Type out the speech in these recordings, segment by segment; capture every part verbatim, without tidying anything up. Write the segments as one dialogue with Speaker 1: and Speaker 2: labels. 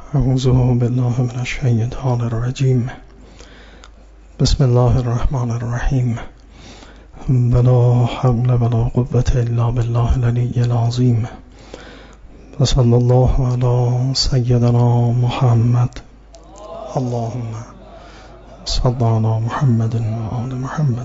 Speaker 1: اعوذ بالله من الشیطان الرجیم. بسم الله الرحمن الرحیم. ولا حول ولا قوة الا بالله العلی العظیم. و صلی الله علی سیدنا محمد. اللهم صل علی محمد و آل محمد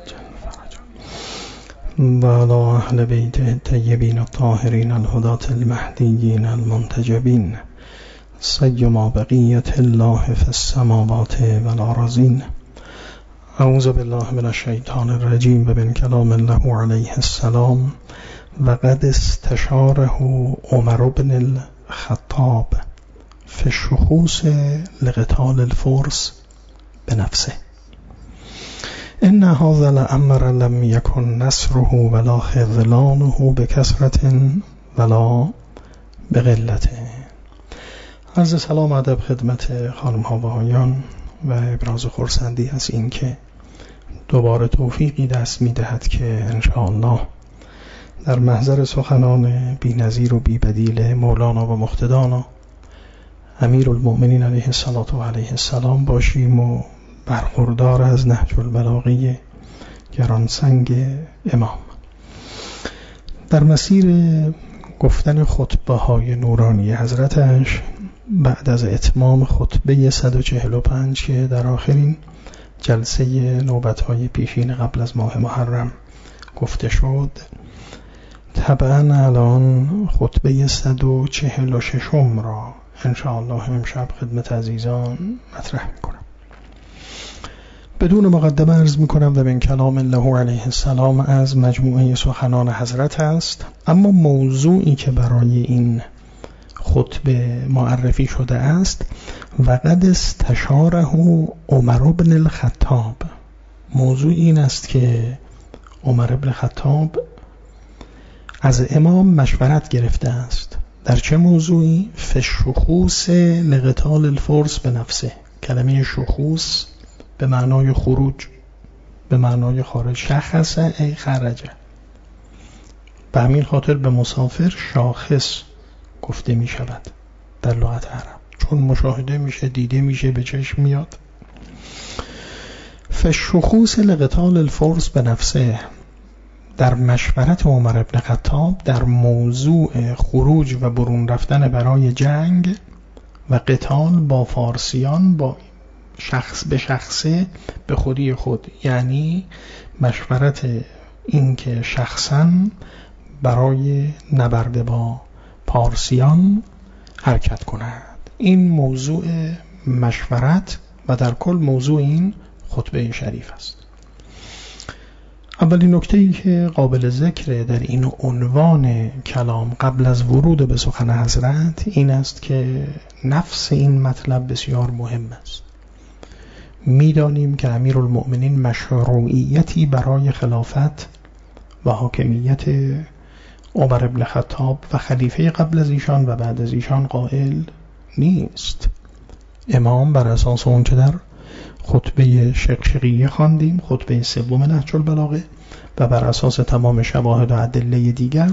Speaker 1: و علی اهل بیت الطیبین الطاهرین الهداة المهدیین المنتجبین سیما بقیت الله فی السماوات والارضین. اعوذ بالله من الشیطان الرجیم و من کلام الله علیه السلام. و قد استشاره عمر بن الخطاب فی الشخوص لقتال الفرس بنفسه. ان هذا الامر لم يكن نصره ولا خذلانه بكثرة ولا بقلته. عرض سلام ادب خدمت خانم ها و آقایان و ابراز خرسندی از این که دوباره توفیقی دست می دهد که انشاءالله در محضر سخنان بی نظیر و بی بدیل مولانا و مقتدانا امیر المؤمنین علیه الصلاة و علیه السلام باشیم و برخوردار از نهج البلاغه گرانسنگ امام. در مسیر گفتن خطبه های نورانی حضرتش بعد از اتمام خطبه صد و چهل و پنج که در آخرین جلسه نوبت های پیشین قبل از ماه محرم گفته شد، طبعا الان خطبه صد و چهل و ششم را انشاءالله امشب خدمت عزیزان مطرح میکنم. بدون مقدمه عرض میکنم و من کلام الله علیه السلام از مجموعه سخنان حضرت است، اما موضوعی که برای این خطبه معرفی شده است و قد استشاره عمر بن الخطاب. موضوع این است که عمر بن خطاب از امام مشورت گرفته است. در چه موضوعی؟ فی الشخوص لقتال الفرس بنفسه. کلمه شخوص به معنای خروج، به معنای خارج. شخصه ای خرجه. به همین خاطر به مسافر شاخص گفته می شود در لغت عرب، چون مشاهده میشه، دیده میشه، به چشم میاد. فی الشخوص لقتال الفرس بنفسه، در مشورت عمر بن خطاب در موضوع خروج و برون رفتن برای جنگ و قتال با فارسیان، با شخص به شخصه، به خودی خود، یعنی مشورت این که شخصا برای نبرد با پارسیان حرکت کند. این موضوع مشورت و در کل موضوع این خطبه شریف است. اولین نکته‌ای که قابل ذکر در این عنوان کلام قبل از ورود به سخن حضرت این است که نفس این مطلب بسیار مهم است. می‌دانیم که امیرالمؤمنین مشروعیتی برای خلافت و حاکمیت عمر بن خطاب و خلیفه قبل از ایشان و بعد از ایشان قائل نیست. امام بر اساس اون که در خطبه شقشقیه خواندیم، خطبه سوم نهج البلاغه، و بر اساس تمام شواهد و ادله دیگر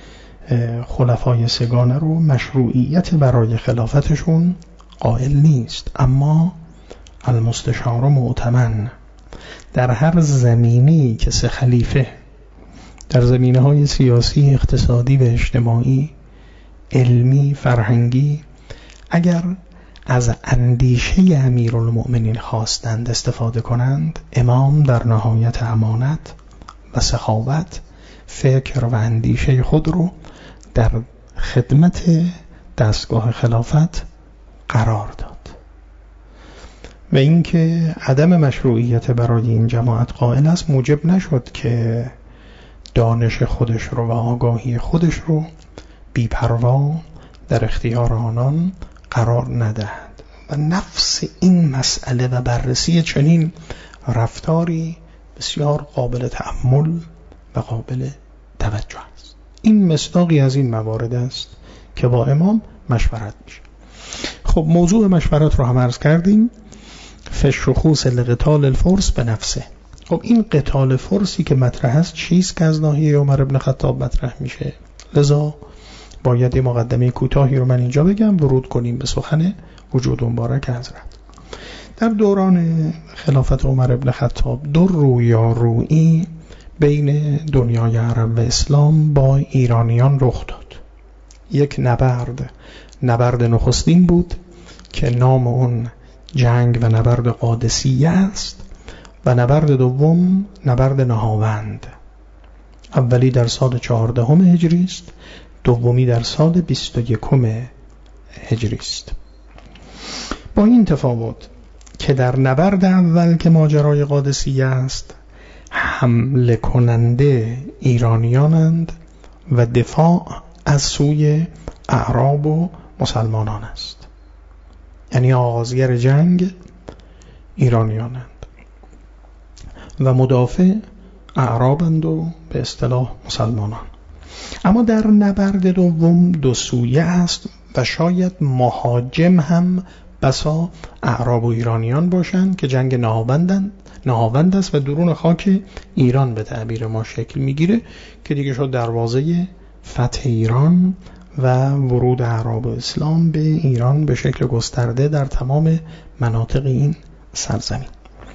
Speaker 1: خلفای سگانه رو مشروعیت برای خلافتشون قائل نیست. اما المستشار مؤتمن در هر زمینه‌ای که سه خلیفه در زمینه‌های سیاسی، اقتصادی و اجتماعی، علمی، فرهنگی، اگر از اندیشه امیرالمؤمنین خواستند استفاده کنند، امام در نهایت امانت و سخاوت فکر و اندیشه خود رو در خدمت دستگاه خلافت قرار داد. و اینکه عدم مشروعیت برای این جماعت قائل است موجب نشد که دانش خودش رو و آگاهی خودش رو بی‌پروا در اختیار آنان قرار ندهد. و نفس این مسئله و بررسی چنین رفتاری بسیار قابل تأمل و قابل توجه است. این مصداقی از این موارد است که با امام مشورت میشه. خب موضوع مشورت رو هم عرض کردیم. فی الشخوص لقتال الفرس بنفسه. خب این قتال فرسی که مطرح است چیست که از ناحیه عمر بن خطاب مطرح میشه؟ لذا باید یه مقدمه کوتاهی رو من اینجا بگم، ورود کنیم به سخن وجود مبارک حضرت. در دوران خلافت عمر ابن خطاب دو رویارویی بین دنیای عرب و اسلام با ایرانیان رخ داد. یک نبرد نبرد نخستین بود که نام اون جنگ و نبرد قادسیه است و نبرد دوم نبرد نهاوند. اولی در سال چهاردهم هجری است، دومی در سال بیست و یکم هجری است. با این تفاوت که در نبرد اول که ماجرای قادسیه است حمله کننده ایرانیانند و دفاع از سوی اعراب و مسلمانان است، یعنی آغازگر جنگ ایرانیانند و مدافع اعرابند و به اصطلاح مسلمانان. اما در نبرد دوم دو سویه است و شاید مهاجم هم بسا اعراب و ایرانیان باشند که جنگ نهاوندند نهاوند است و درون خاک ایران به تعبیر ما شکل میگیره که دیگه شد دروازه فتح ایران و ورود اعراب و اسلام به ایران به شکل گسترده در تمام مناطق این سرزمین.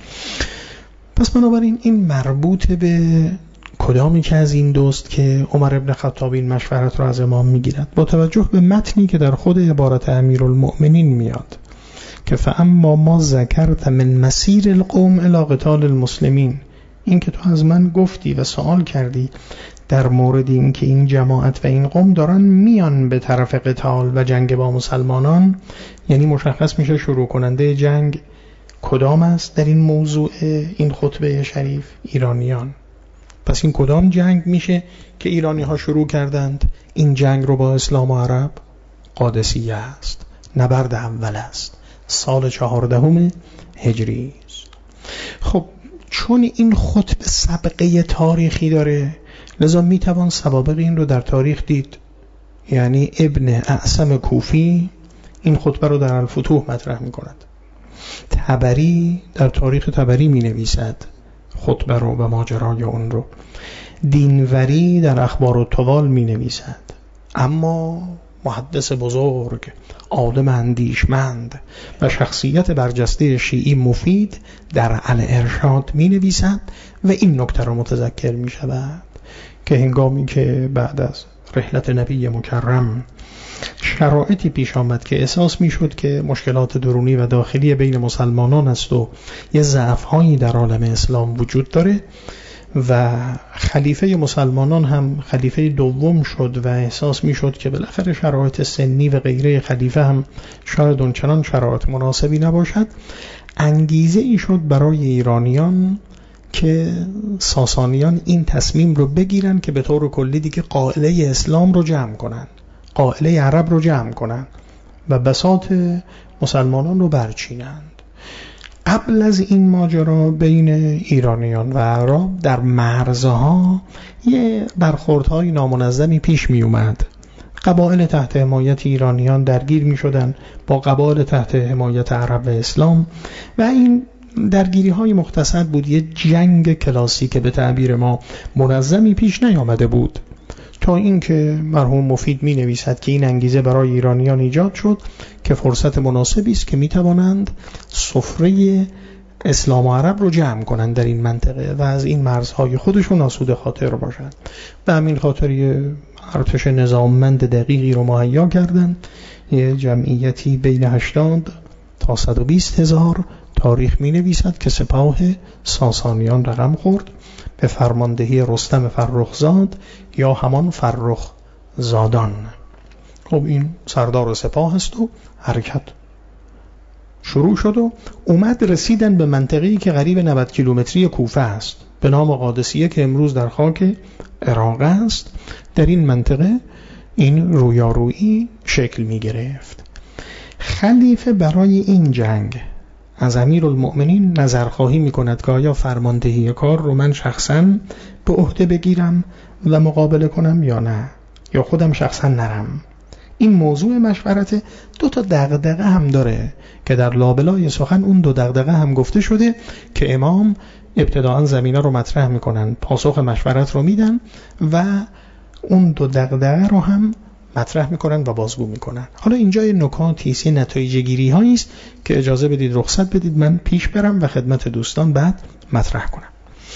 Speaker 1: پس بنابراین این مربوط به کدامی که از این دوست که عمر ابن خطاب این مشورت را از امام میگیرد، با توجه به متنی که در خود عبارت امیرالمؤمنین میاد که فاما ما ذکرت من مسیر القوم الی قتال المسلمین، این که تو از من گفتی و سوال کردی در مورد این که این جماعت و این قوم دارن میان به طرف قتال و جنگ با مسلمانان، یعنی مشخص میشه شروع کننده جنگ کدام است در این موضوع این خطبه شریف؟ ایرانیان. پس این کدام جنگ میشه که ایرانی ها شروع کردند این جنگ رو با اسلام و عرب؟ قادسیه است، نبرد اول است، سال چهاردهم هجری است. خب چون این خطبه سابقه تاریخی داره لذا میتوان سوابق این رو در تاریخ دید. یعنی ابن اعصم کوفی این خطبه رو در الفتوح مطرح میکند، طبری در تاریخ طبری می نویسد خطبه رو و ماجرای اون رو، دینوری در اخبار الطوال می نویسد، اما محدث بزرگ، عالم اندیشمند و شخصیت برجسته شیعی مفید در الارشاد می نویسد و این نکته را متذکر می شود که هنگامی که بعد از رحلت نبی مکرم شرایطی پیش آمد که احساس می شد که مشکلات درونی و داخلی بین مسلمانان است و یه ضعف‌هایی در عالم اسلام وجود داره و خلیفه مسلمانان هم خلیفه دوم شد و احساس می شد که بالاخره شرایط سنی و غیره خلیفه هم شاید اونچنان شرایط مناسبی نباشد، انگیزه ای شد برای ایرانیان که ساسانیان این تصمیم رو بگیرن که به طور کلی دیگه قائله اسلام رو جمع کنن، قائله عرب رو جمع کنن و بساط مسلمانان رو برچینند. قبل از این ماجرا بین ایرانیان و عرب در مرزها یه برخوردهای نامنظمی پیش می اومد. قبایل تحت حمایت ایرانیان درگیر می شدن با قبایل تحت حمایت عرب و اسلام و این درگیری های مختصر بود، یه جنگ کلاسیک به تعبیر ما منظمی پیش نیامده بود، تا اینکه مرحوم مفید می نویسد که این انگیزه برای ایرانیان ایجاد شد که فرصت مناسبی است که می توانند سفره اسلام و عرب رو جمع کنند در این منطقه و از این مرزهای خودشون آسوده خاطر باشند. به همین خاطر یه ارتش نظاممند دقیقی رو مهیا کردند، یه جمعیتی بین هشتاد تا صد و بیست هزار. تاریخ می نویسد که سپاه ساسانیان رقم خورد به فرماندهی رستم فرخزاد یا همان فرخ زادان. خب این سردار سپاه است و حرکت شروع شد و اومد رسیدن به منطقه‌ای که قریب نود کیلومتری کوفه است به نام قادسیه که امروز در خاک عراق است. در این منطقه این رویارویی شکل می گرفت. خلیفه برای این جنگ از امیرالمؤمنین نظرخواهی می کند که آیا فرماندهی کار رو من شخصاً به عهده بگیرم و مقابله کنم یا نه، یا خودم شخصاً نرم. این موضوع مشورت دو تا دغدغه هم داره که در لابلای سخن اون دو دغدغه هم گفته شده که امام ابتداءً زمینه رو مطرح میکنن، پاسخ مشورت رو میدن و اون دو دغدغه رو هم مطرح میکنن و بازگو میکنن. حالا اینجا یه نکاتی است، یه نتایج گیری هایی است که اجازه بدید رخصت بدید من پیش برم و خدمت دوستان بعد مطرح کنم.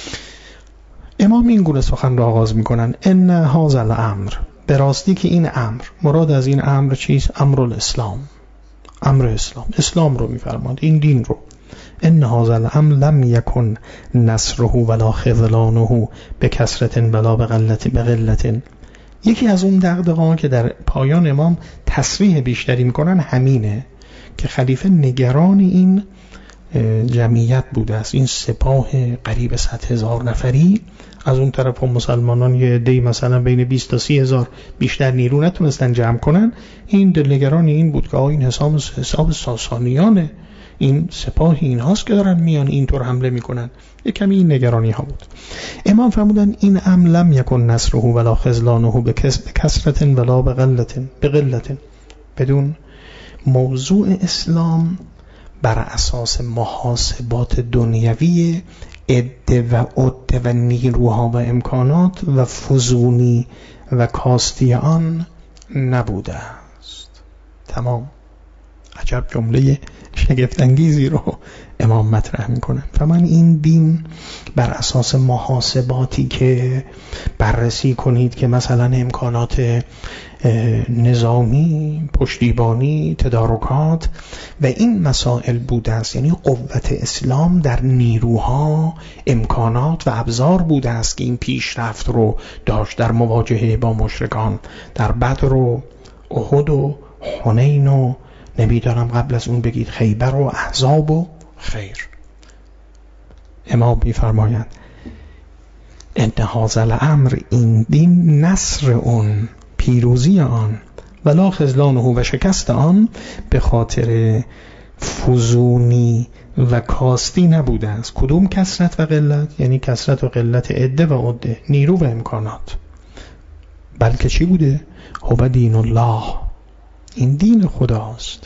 Speaker 1: امام این گونه سخن را آغاز میکنن: ان هذا الامر، به راستی که این امر، مراد از این امر چیست؟ امر الاسلام، امر اسلام، اسلام رو میفرماد، این دین رو. ان هذا الامر لم یکن نصره ولا خذلانه بکثرت ولا بقلت بقلت. یکی از اون دغدغه‌ها که در پایان امام تصریح بیشتری میکنن همینه که خلیفه نگران این جمعیت بوده است، این سپاه قریب صد هزار نفری. از اون طرف هم مسلمانان یه عده‌ای مثلا بین بیست تا سی هزار بیشتر نیرو نتونستن جمع کنن. این دلنگران این بود که آه این حساب حساب ساسانیانه، این سپاه این هاست که دارن میان اینطور حمله میکنن. یک کمی این نگرانی ها بود. امام فرمودن این امر لم یکن نصره ولا خذلانه بکثرت ولا بقلت بقلت. بدون موضوع اسلام بر اساس محاسبات دنیوی عده و عده و نیروها و امکانات و فزونی و کاستی آن نبوده است. تمام. عجب جمله شگفت انگیزی رو امام مطرح میکنن. فرمان این دین بر اساس محاسباتی که بررسی کنید که مثلا امکانات نظامی، پشتیبانی، تدارکات و این مسائل بوده است، یعنی قوت اسلام در نیروها، امکانات و ابزار بوده است که این پیشرفت رو داشت در مواجهه با مشرکان در بدر و احد و حنین و نمیدانم قبل از اون بگید خیبر و احزاب و خیر. امام می‌فرمایند ان هذا الامر، این دین، نصر اون، پیروزی آن، ولا خذلانه و شکست آن، به خاطر فزونی و کاستی نبوده است. کدوم کثرت و قلت؟ یعنی کثرت و قلت عده و عده، نیرو و امکانات، بلکه چی بوده؟ هو دین الله، این دین خداست.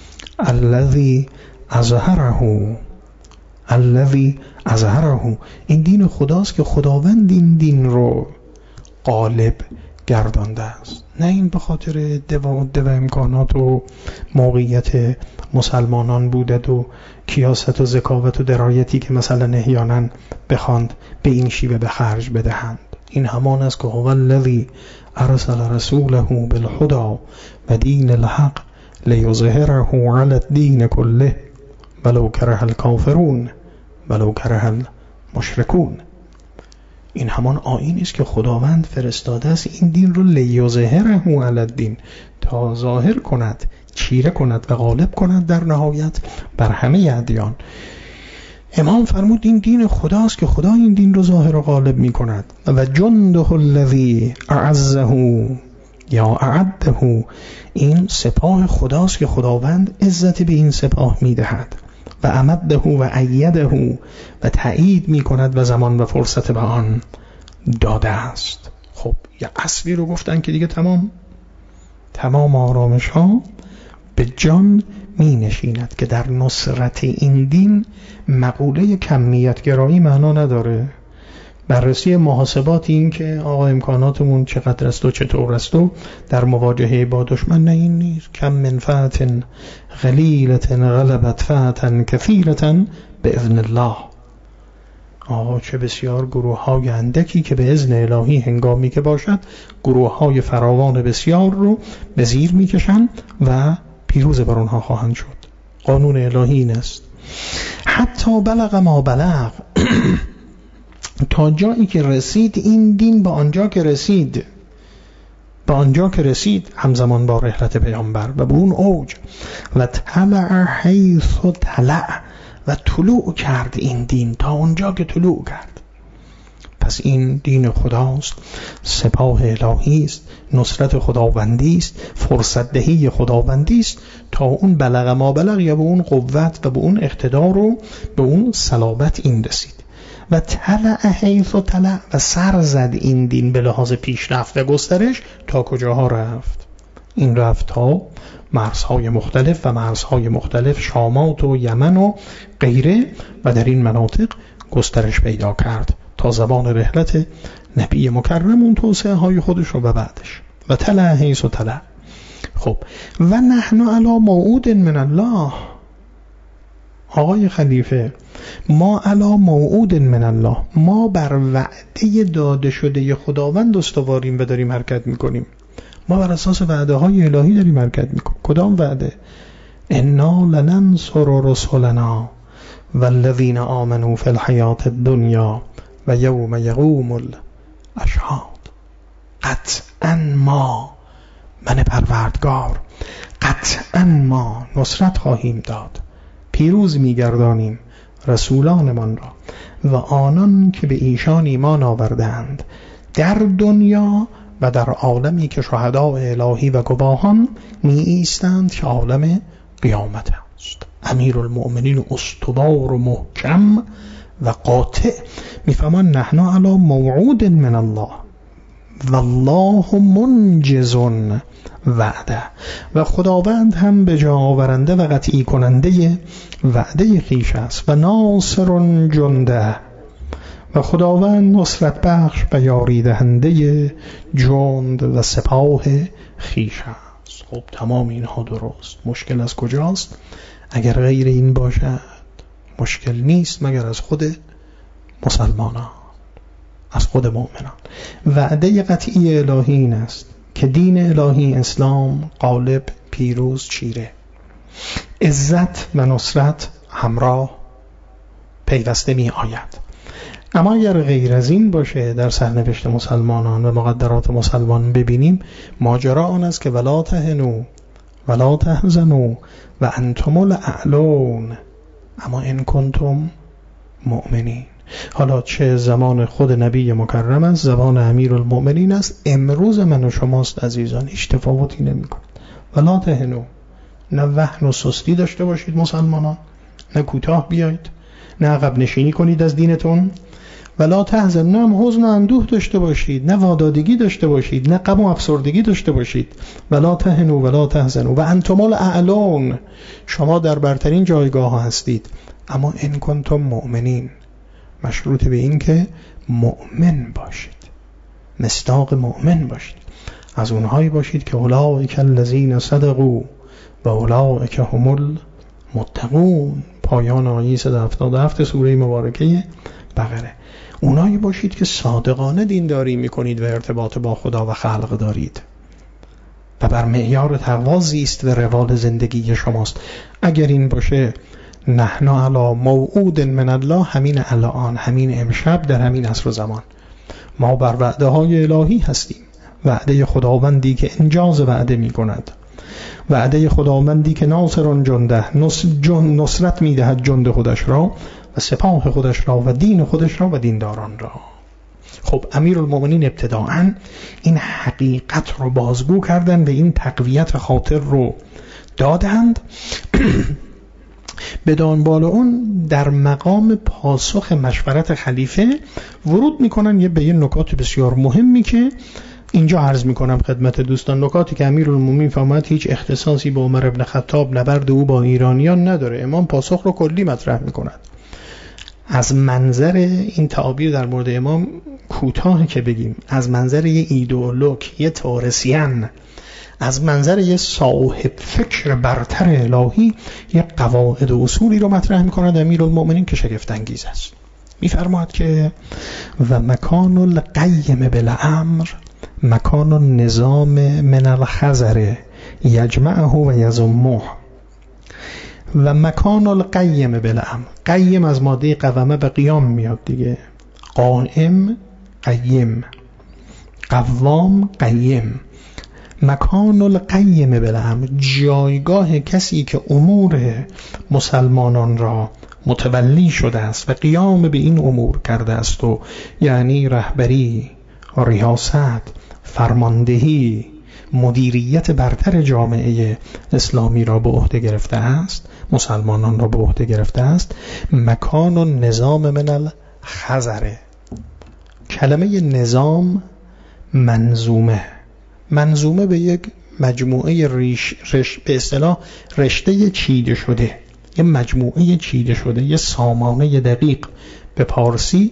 Speaker 1: الذی اظهره، الذی اظهره، این دین خداست که خداوند این دین رو غالب گردانده است. نه این به خاطر عده و عده و امکانات و موقعیت مسلمانان بوده و کیاست و ذکاوت و درایتی که مثلا احیانا بخواند به این شیوه به خرج بدهند. این همان است که هو الذی ارسل رسوله بالهدى و دین الحق لیظهره علی الدین کله ولو کره الکافرون ولو کره المشرکون. این همان آیینی است که خداوند فرستاده است این دین رو لیظهره علی الدین، تا ظاهر کند، چیره کند و غالب کند در نهایت بر همه ادیان. امام فرمود این دین خداست که خدا این دین رو ظاهر و غالب می کند. و جنده الذی اعزه یا اعده، این سپاه خداست که خداوند عزت به این سپاه می دهد. و امده و ایده و تأیید می کند و زمان و فرصت به آن داده است. خب یه اصلی رو گفتن که دیگه تمام تمام آرامش ها به جان می نشیند که در نصرت این دین مقوله کمیت گرایی معنا نداره. بررسی محاسبات این که آقا امکاناتمون چقدر است و چطور است و در مواجهه با دشمن، نه این نیست. کم من فئة قلیلة غلبت فئة کثیرة باذن الله. آقا چه بسیار گروه های اندکی که به اذن الهی هنگامی که باشد گروه های فراوان بسیار رو به زیر می کشن و پیروز بر اونها خواهند شد. قانون الهی این است. حتی بلغ ما بلغ، تا جایی که رسید این دین، به آنجا که رسید به آنجا که رسید همزمان با رحلت پیامبر و به اون اوج، و طلع حیث طلع، و طلوع کرد این دین تا اونجا که طلوع کرد. پس این دین خداست، سپاه الهی است، نصرت خداوندی است، فرصت دهی خداوندی است تا اون بلغ ما بلغ، یا به اون قوت و به اون اقتدار و به اون صلابت این رسید. و طلع حیث و طلع، و سر زد این دین به لحاظ پیشرفت و گسترش تا کجاها رفت؟ این رفت تا مرزهای مختلف و مرزهای مختلف، شامات و یمن و غیره، و در این مناطق گسترش پیدا کرد تا زبان رحلت نبی مکرم اون توسعه های خودش رو و بعدش. و تلا حیث و تلا. خب و نحن علی موعود من الله، آقای خلیفه ما علی موعود من الله، ما بر وعده داده شده خداوند استواریم و داریم حرکت میکنیم. ما بر اساس وعده های الهی داریم حرکت میکنیم. کدام وعده؟ انا لننصر رسلنا والذین آمنوا فی الحیات الدنیا و یوم یقوم الاشهاد. قطعا ما، من پروردگار، قطعا ما نصرت خواهیم داد، پیروز میگردانیم رسولانمان را و آنان که به ایشان ایمان آوردند در دنیا و در عالمی که شهداء الهی و گواهان می ایستند که عالم قیامت است. امیرالمؤمنین استوار و محکم و قاطع میفهمان نحن علی موعود من الله والله منجز وعده، و خداوند هم به جا آورنده و قطعی کننده وعده خویش است. و ناصر جنده، و خداوند نصرت بخش و یاری دهنده جند و سپاه خویش است. خب تمام اینها درست. مشکل از کجاست؟ اگر غیر این باشد مشکل نیست مگر از خود مسلمانان، از خود مؤمنان. وعده قطعی الهی این است که دین الهی اسلام غالب، پیروز، چیره، عزت و نصرت همراه پیوسته می آید. اما اگر غیر از این باشه در سرنوشت مسلمانان و مقدرات مسلمان ببینیم، ماجرا آن است که ولا تهنوا ولا تحزنوا و انتم الاعلون اما ان کنتم مؤمنین. حالا چه زمان خود نبی مکرم است، زبان امیرالمؤمنین است، امروز من و شماست عزیزان، هیچ تفاوتی نمی‌کند. ولا تهنوا، نه وهن و سستی داشته باشید مسلمانان، نه کوتاه بیایید، نه عقب نشینی کنید از دینتون. ولا تحزن، نه هم حزن و اندوه داشته باشید، نه وادادگی داشته باشید، نه غم و افسردگی داشته باشید. ولا تهنوا ولا تحزنوا و انتم الاعلون، شما در برترین جایگاه ها هستید. اما ان کنتم مؤمنین، مشروط به این که مؤمن باشید، مصداق مؤمن باشید، از اونهایی باشید که اولئک الذین صدقوا و اولئک هم المتقون. پایان آیه صد و هفتاد و هفت سوره مبارکه بقره. اونایی باشید که صادقانه دینداری میکنید و ارتباط با خدا و خلق دارید و بر معیار تقوا زیست و روال زندگی شماست. اگر این باشه نحن علی موعود من الله، همین الان، همین امشب، در همین عصر و زمان ما بر وعده های الهی هستیم. وعده خداوندی که انجاز وعده می کند، وعده خداوندی که ناصر جنده، نصرت می دهد جند خودش را و سپاه خودش را و دین خودش را و دینداران را. خب امیرالمؤمنین ابتداعاً این حقیقت رو بازگو کردن و این تقویت خاطر رو دادند. به دنبال اون در مقام پاسخ مشورت خلیفه ورود میکنن یه به یه نکات بسیار مهمی که اینجا عرض میکنم خدمت دوستان. نکاتی که امیرالمومنین فرمود هیچ اختصاصی با عمر ابن خطاب نبرد او با ایرانیان نداره. امام پاسخ رو کلی مطرح میکند. از منظر این تعابیر در مورد امام کوتاه که بگیم، از منظر یه ایدئولوگ، یه تئوریسین، از منظر یه صاحب فکر برتر الهی، یه قواعد و اصولی رو مطرح میکند امیرالمومنین که شگفت انگیز است. میفرماید که و مکان القیم بالامر مکان النظام من الخزر یجمعه و یضمه. و مکان القیم بالامر، قیم از ماده قوامه به قیام میاد دیگه، قائم قیم، قوام قیم. مکان القیم بالامر، جایگاه کسی که امور مسلمانان را متولی شده است و قیام به این امور کرده است، و یعنی رهبری، ریاست، فرماندهی، مدیریت برتر جامعه اسلامی را به عهده گرفته است، مسلمانان را به عهده گرفته است. مکان و نظام من الخزره، کلمه نظام منظومه، منظومه به یک مجموعه ریش، رش به اصطلاح رشته چیده شده، یه مجموعه چیده شده، یه سامانه دقیق به پارسی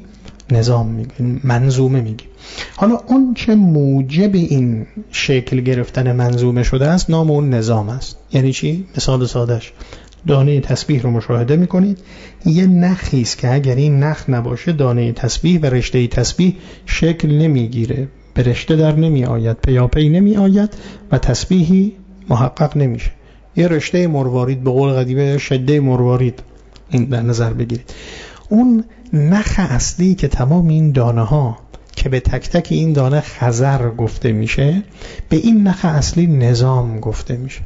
Speaker 1: نظام میگیم، منظومه میگیم. حالا اون چه موجب این شکل گرفتن منظومه شده است نام اون نظام است. یعنی چی؟ مثال سادهش دانه تسبیح رو مشاهده میکنید، یه نخی است که اگر این نخ نباشه دانه تسبیح و رشته تسبیح شکل نمیگیره، به رشته در نمی آید، پیاپی نمی آید و تسبیحی محقق نمیشه. یه رشته مروارید به قول قدیمه شده مروارید این در نظر بگیرید. اون نخ اصلی که تمام این دانه ها که به تک تک این دانه خزر گفته میشه، به این نخ اصلی نظام گفته میشه.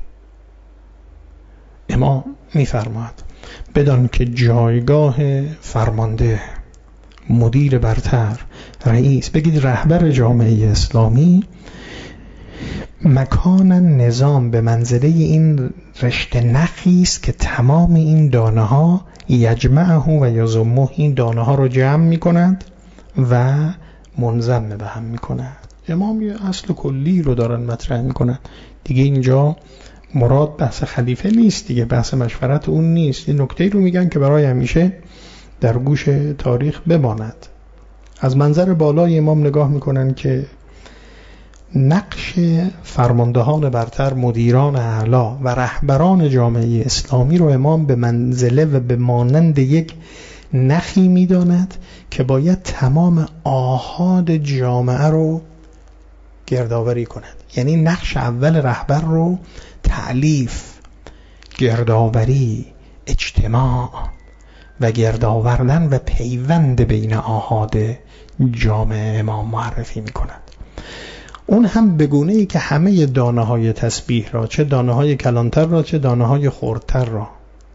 Speaker 1: امام میفرماید بدان که جایگاه فرمانده، مدیر برتر، رئیس، بگید رهبر جامعه اسلامی، مکان نظام به منزله این رشته نخی است که تمام این دانه ها یجمعه و یضمه، این دانه ها رو جمع می کنند و منضم به هم می کنند. امام یه اصل کلی رو دارن مطرح می کنند دیگه. اینجا مراد بحث خلیفه نیست دیگه، بحث مشورت اون نیست. این نکته رو میگن که برای همیشه در گوش تاریخ بماند. از منظر بالای امام نگاه میکنن که نقش فرماندهان برتر، مدیران اعلی و رهبران جامعه اسلامی رو امام به منزله و به مانند یک نخی میداند که باید تمام آحاد جامعه رو گردآوری کند. یعنی نقش اول رهبر رو تألیف، گردآوری، اجتماع و گردآوردن و پیوند بین آحاد جامعه امام معرفی می کند. اون هم به گونه‌ای که همه دانه های تسبیح را، چه دانه های کلانتر را چه دانه های خردتر را،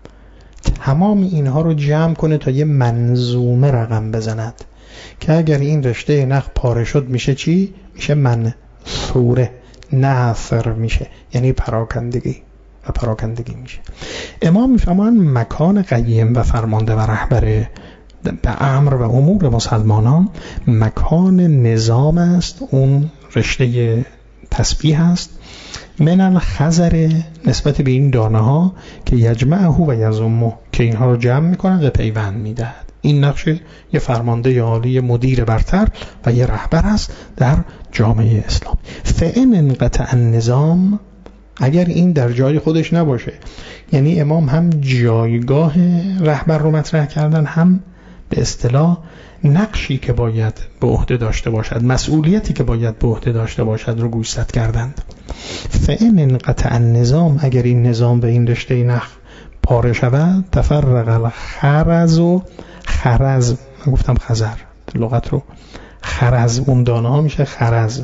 Speaker 1: تمام اینها رو جمع کنه تا یه منظومه رقم بزند که اگر این رشته نخ پاره شد میشه چی؟ میشه منصوره، ناثر میشه، یعنی پراکندگی و پراکندگی میشه. امام میفهمن مکان قیم و فرمانده و رهبر به امر و امور مسلمانان مکان نظام است، اون رشته تسبیح است، من الخزر، نسبت به این دانه ها که یجمعه و یضمه، که اینها رو جمع میکنند و پیوند میدهد. این نقش یه فرمانده عالی، مدیر برتر و یه رهبر است در جامعه اسلام. فإن انقطع النظام، اگر این در جای خودش نباشه، یعنی امام هم جایگاه رهبر رو مطرح کردن، هم به اصطلاح نقشی که باید به عهده داشته باشد، مسئولیتی که باید به عهده داشته باشد رو گوشزد کردند. فإن انقطع النظام، اگر این نظام به این رشته نخ پاره شود، تفرق الخرز و خرز، من گفتم خزر لغت رو، خرز اون دانه ها میشه خرز،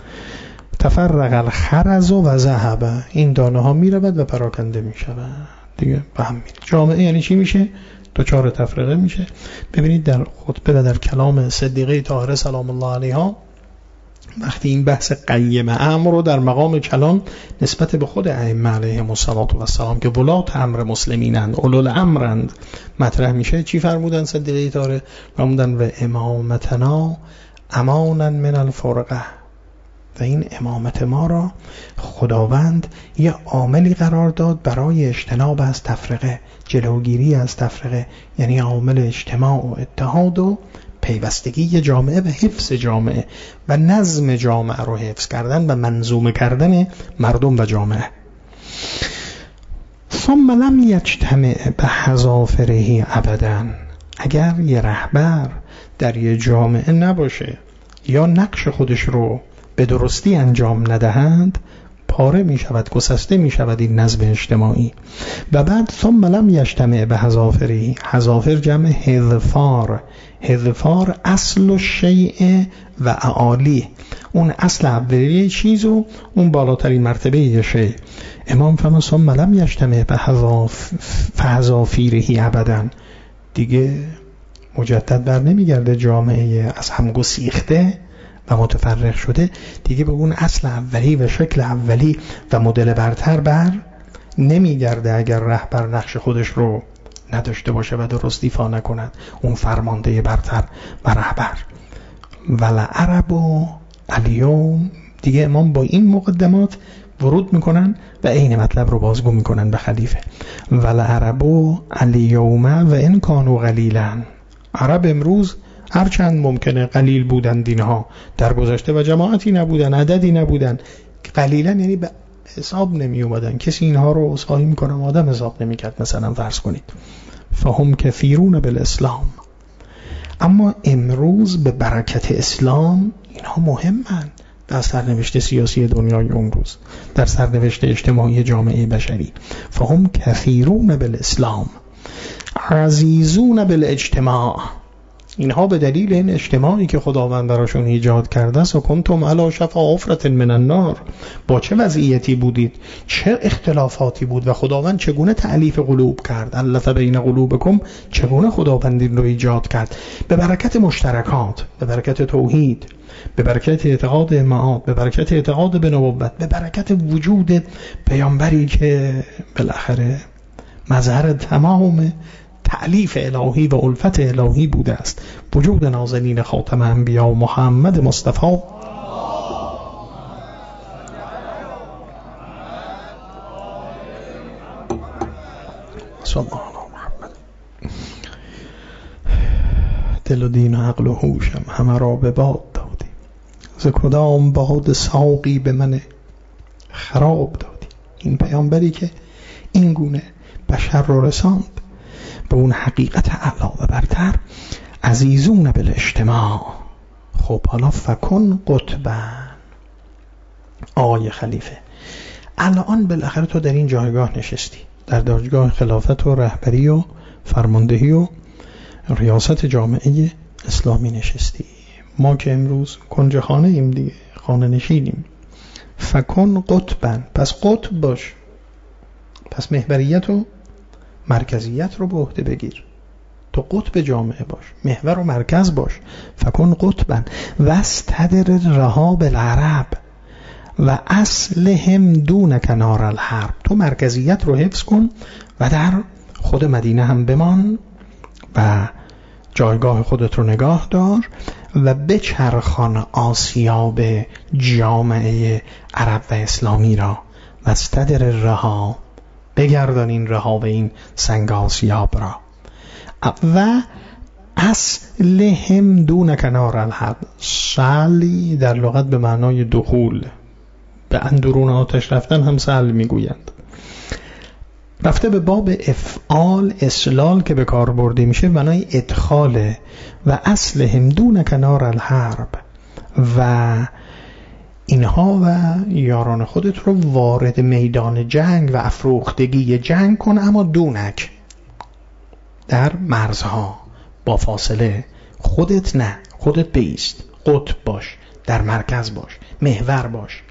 Speaker 1: تفرق الخرز و ذهب، این دانه ها میرود و پراکنده میشود دیگه، به هم میره. جامعه یعنی چی میشه؟ دوچار تفرقه میشه. ببینید در خطبه و در کلام صدیقه طاهره سلام الله علیها، وقتی این بحث قیم امر رو در مقام کلام نسبت به خود ائمه علیهم السلام که ولات امر مسلمینند، اولو الامرند، مطرح میشه، چی فرمودن صدیقه طاهره؟ فرمودن و امامتنا امانا من الفرقه، و این امامت ما را خداوند یه عاملی قرار داد برای اجتناب از تفرقه، جلوگیری از تفرقه، یعنی عامل اجتماع و اتحاد و پیوستگی جامعه و حفظ جامعه و نظم جامعه رو حفظ کردن و منظومه کردن مردم و جامعه. ثم لم یجتمع بحذافره ابدا، اگر یه رهبر در یه جامعه نباشه یا نقش خودش رو به درستی انجام ندهند، پاره می شود، گسسته می شود این نظم اجتماعی. و بعد ثم لم یجتمع بحذافره، حذافر جمع حذفار، حذفار اصل الشیء و اعالی، اون اصل اولیه چیز و اون بالاترین مرتبه شیء. امام فرمان ثم لم یجتمع بحذافیره ابدا، دیگه مجدد بر نمیگرده جامعه از هم گسیخته و متفرق شده دیگه به اون اصل اولی و شکل اولی و مدل برتر بر نمیگرده اگر رهبر نقش خودش رو نداشته باشه و درست ایفا نکند، اون فرمانده برتر و رهبر. ولعرب الیوم، دیگه امام با این مقدمات ورود میکنن و عین مطلب رو بازگو میکنن به خلیفه. ولعرب الیوم و ان کانوا قلیلا، عرب امروز هرچند ممکنه قلیل بودن دینها در گذشته و جماعتی نبودن، عددی نبودن، قلیلا یعنی به حساب نمی اومدن، کسی اینها رو اصلاحی میکنه آدم حساب نمی کرد. مثلا فرض کنید فهم کثیرون بالاسلام، اما امروز به برکت اسلام اینها مهمن در سرنوشت سیاسی دنیای اون روز، در سرنوشت اجتماعی جامعه بشری. فهم کثیرون بالاسلام عزیزون بالاجتماع، اینها به دلیل این اجتماعی که خداوند براشون ایجاد کرده است و کنتم علی شفا حفرة من النار، با چه وضعیتی بودید، چه اختلافاتی بود و خداوند چگونه تألیف قلوب کرد، الف بین قلوبکم، چگونه خداوند این رو ایجاد کرد، به برکت مشترکات، به برکت توحید، به برکت اعتقاد معاد، به برکت اعتقاد به نبوت، به برکت وجود پیامبری که بالاخره مظهر تمام تألیف الهی و الفت الهی بوده است، وجود نازنین خاتم انبیا محمد مصطفی صلی الله علیه محمد. دل و دین و عقل و هوشم همه را به باد دادی، ز کدام باد ساقی به من خراب دادی. این پیامبری که این گونه بشر رو رساند به اون حقیقت اعلی و برتر، عزیزون بالاجتماع. خب حالا فکن قطبن. آقای خلیفه الان بالاخره تو در این جایگاه نشستی، در دادگاه خلافت و رهبری و فرماندهی و ریاست جامعه اسلامی نشستی. ما که امروز کنج خانه ایم دیگه، خانه نشینیم. فکن قطبن، پس قطب باش، پس محوریت و مرکزیت رو به عهده بگیر، تو قطب جامعه باش، محور و مرکز باش. فکن قطبن واستدر رهاب العرب و اصلهم دون کنار الحرب. تو مرکزیت رو حفظ کن و در خود مدینه هم بمان و جایگاه خودت رو نگاه دار و بچرخان آسیاب جامعه عرب و اسلامی را. واستدر رها، بگردان این رها و این سنگ آسیاب را. و اصلهم دون کنار الحرب، سعلی در لغت به معنای دخول، به اندرون آتش رفتن هم سعل میگویند. رفته به باب افعال اسلال که به کار برده میشه معنای ادخاله. و اصلهم دون کنار الحرب، و اینها و یاران خودت رو وارد میدان جنگ و افروختگی جنگ کن، اما دونک، در مرزها، با فاصله. خودت نه، خودت بیست، قطب باش، در مرکز باش، محور باش،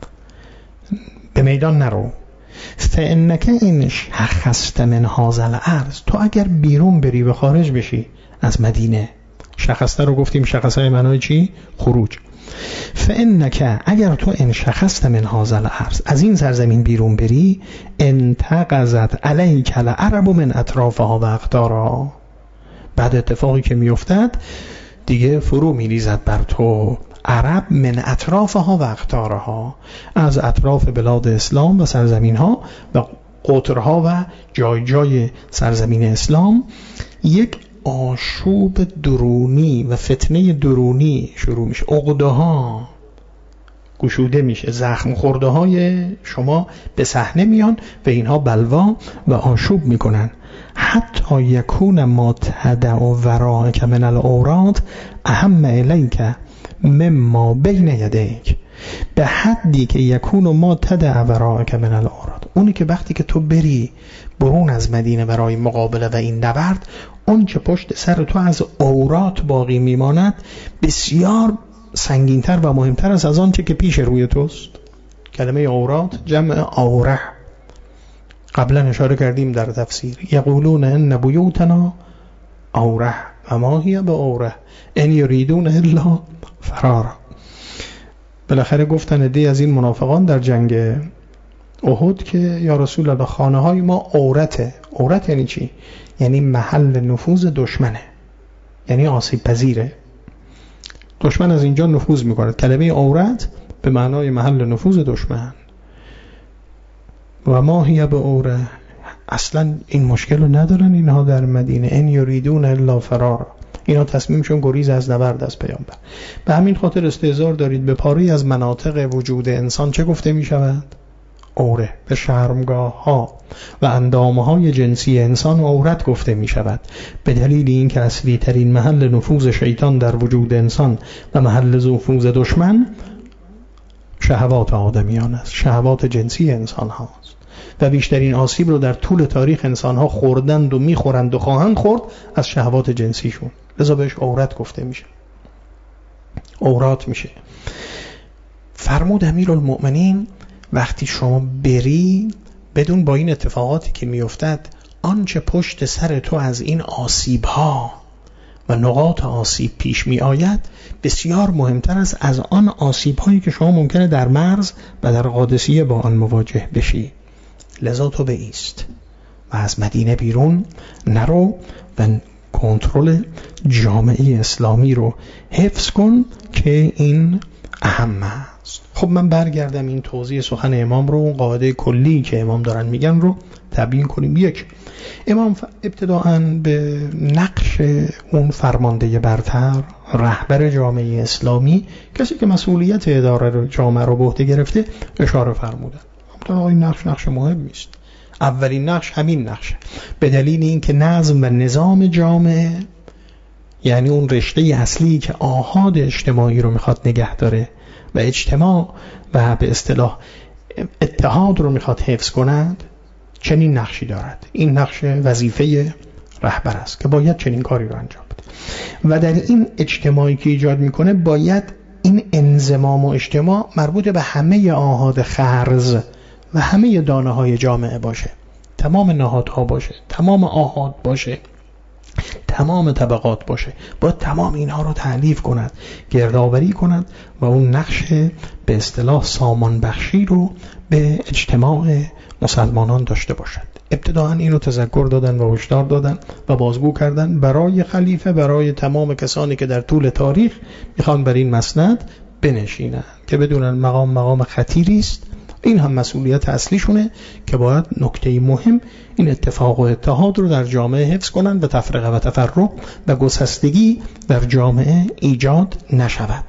Speaker 1: به میدان نرو. فانک ان شخصت من هذا الارض، تو اگر بیرون بری و خارج بشی از مدینه، شخصته رو گفتیم، شخصه معنای چی؟ خروج. فانک، اگر تو ان شخصت من هذا الارض، از این سرزمین بیرون بری، انتقضت علیک العرب من اطرافها و اقطارها، بعد اتفاقی که میافتد دیگه فرو میریزد بر تو عرب من اطرافها و اقطارها، از اطراف بلاد اسلام و سرزمین ها و قطرها و جای جای سرزمین اسلام. یک آشوب درونی و فتنه درونی شروع میشه، عقده ها گشوده میشه، زخم خورده های شما به صحنه میان و اینها بلوا و آشوب میکنن. حتی یکون ما تدع وراءک من العورات اهم الیک مما بین یدیک، به حدی که یکون ما تدع وراءک من العورات، اونی که وقتی که تو بری برون از مدینه برای مقابله و این نبرد، اون که پشت سر تو از عورات باقی میماند بسیار سنگینتر و مهمتر است از آن چه که پیش روی توست. کلمه عورات جمع عوره، قبلا اشاره کردیم در تفسیر. یقولون ان بیوتنا عوره و ما هی بعوره ان یریدون الا فرارا. بالاخره گفتن عده از این منافقان در جنگ احد که یا رسول الله خانه های ما عورته. عورت یعنی چی؟ یعنی محل نفوذ دشمنه، یعنی آسیب پذیره، دشمن از اینجا نفوذ میکنه. کلمه عورت به معنای محل نفوذ دشمن. و ما هی به عوره، اصلا این مشکل رو ندارن اینها در مدینه. ان یریدون الا فرار، اینا تصمیمشون گریز از نبرد از پیامبر. به همین خاطر استحضار دارید به پاری از مناطق وجود انسان چه گفته می شود؟ عوره. به شرمگاه ها و اندامه های جنسی انسان عورت گفته می شود، به دلیل این که اصلی ترین محل نفوذ شیطان در وجود انسان و محل نفوذ دشمن شهوات آدمیان است، شهوات جنسی انسان هاست و بیشترین آسیب رو در طول تاریخ انسان ها خوردند و میخورند و خواهند خورد از شهوات جنسیشون، لذا بهش عورت گفته میشه، عورات میشه. فرمود امیرالمؤمنین وقتی شما بری بدون با این اتفاقاتی که میافتد آنچه پشت سر تو از این آسیب ها و نقاط آسیب پیش می آید بسیار مهمتر است از آن آسیب هایی که شما ممکنه در مرز و در قادسیه با آن مواجه بشی. لذا تو بایست و از مدینه بیرون نرو و کنترل جامعه اسلامی رو حفظ کن که این اهم است. خب من برگردم این توضیح سخن امام رو، اون قاعده کلی که امام دارن میگن رو تبیین کنیم. یک، امام ابتداءً به نقش اون فرمانده برتر، رهبر جامعه اسلامی، کسی که مسئولیت اداره جامعه رو به عهده گرفته اشاره فرمودن. اما این نقش نقش مهمی است. اولین نقش همین نقشه، به دلیل اینکه نظم و نظام جامعه یعنی اون رشته اصلی که آحاد اجتماعی رو میخواد نگه داره و اجتماع و به اصطلاح اتحاد رو میخواد حفظ کند، چنین نقشی دارد. این نقش وظیفه رهبر است که باید چنین کاری رو انجام بده و در این اجتماعی که ایجاد میکنه باید این انضمام و اجتماع مربوط به همه آحاد خرز و همه دانه های جامعه باشه، تمام نهادها باشه، تمام آحاد باشه، تمام طبقات باشه. باید تمام اینها رو تألیف کند، گردآوری کند و اون نقش به اصطلاح سامان بخشی رو به اجتماع مسلمانان داشته باشد. ابتداءً اینو تذکر دادن و هشدار دادن و بازگو کردن برای خلیفه، برای تمام کسانی که در طول تاریخ میخوان بر این مسند بنشینن که بدونن مقام مقام خطیری است. این هم مسئولیت اصلیشونه که باید نکته مهم این اتفاق و اتحاد رو در جامعه حفظ کنن و تفرقه و تفرق و گسستگی در جامعه ایجاد نشود.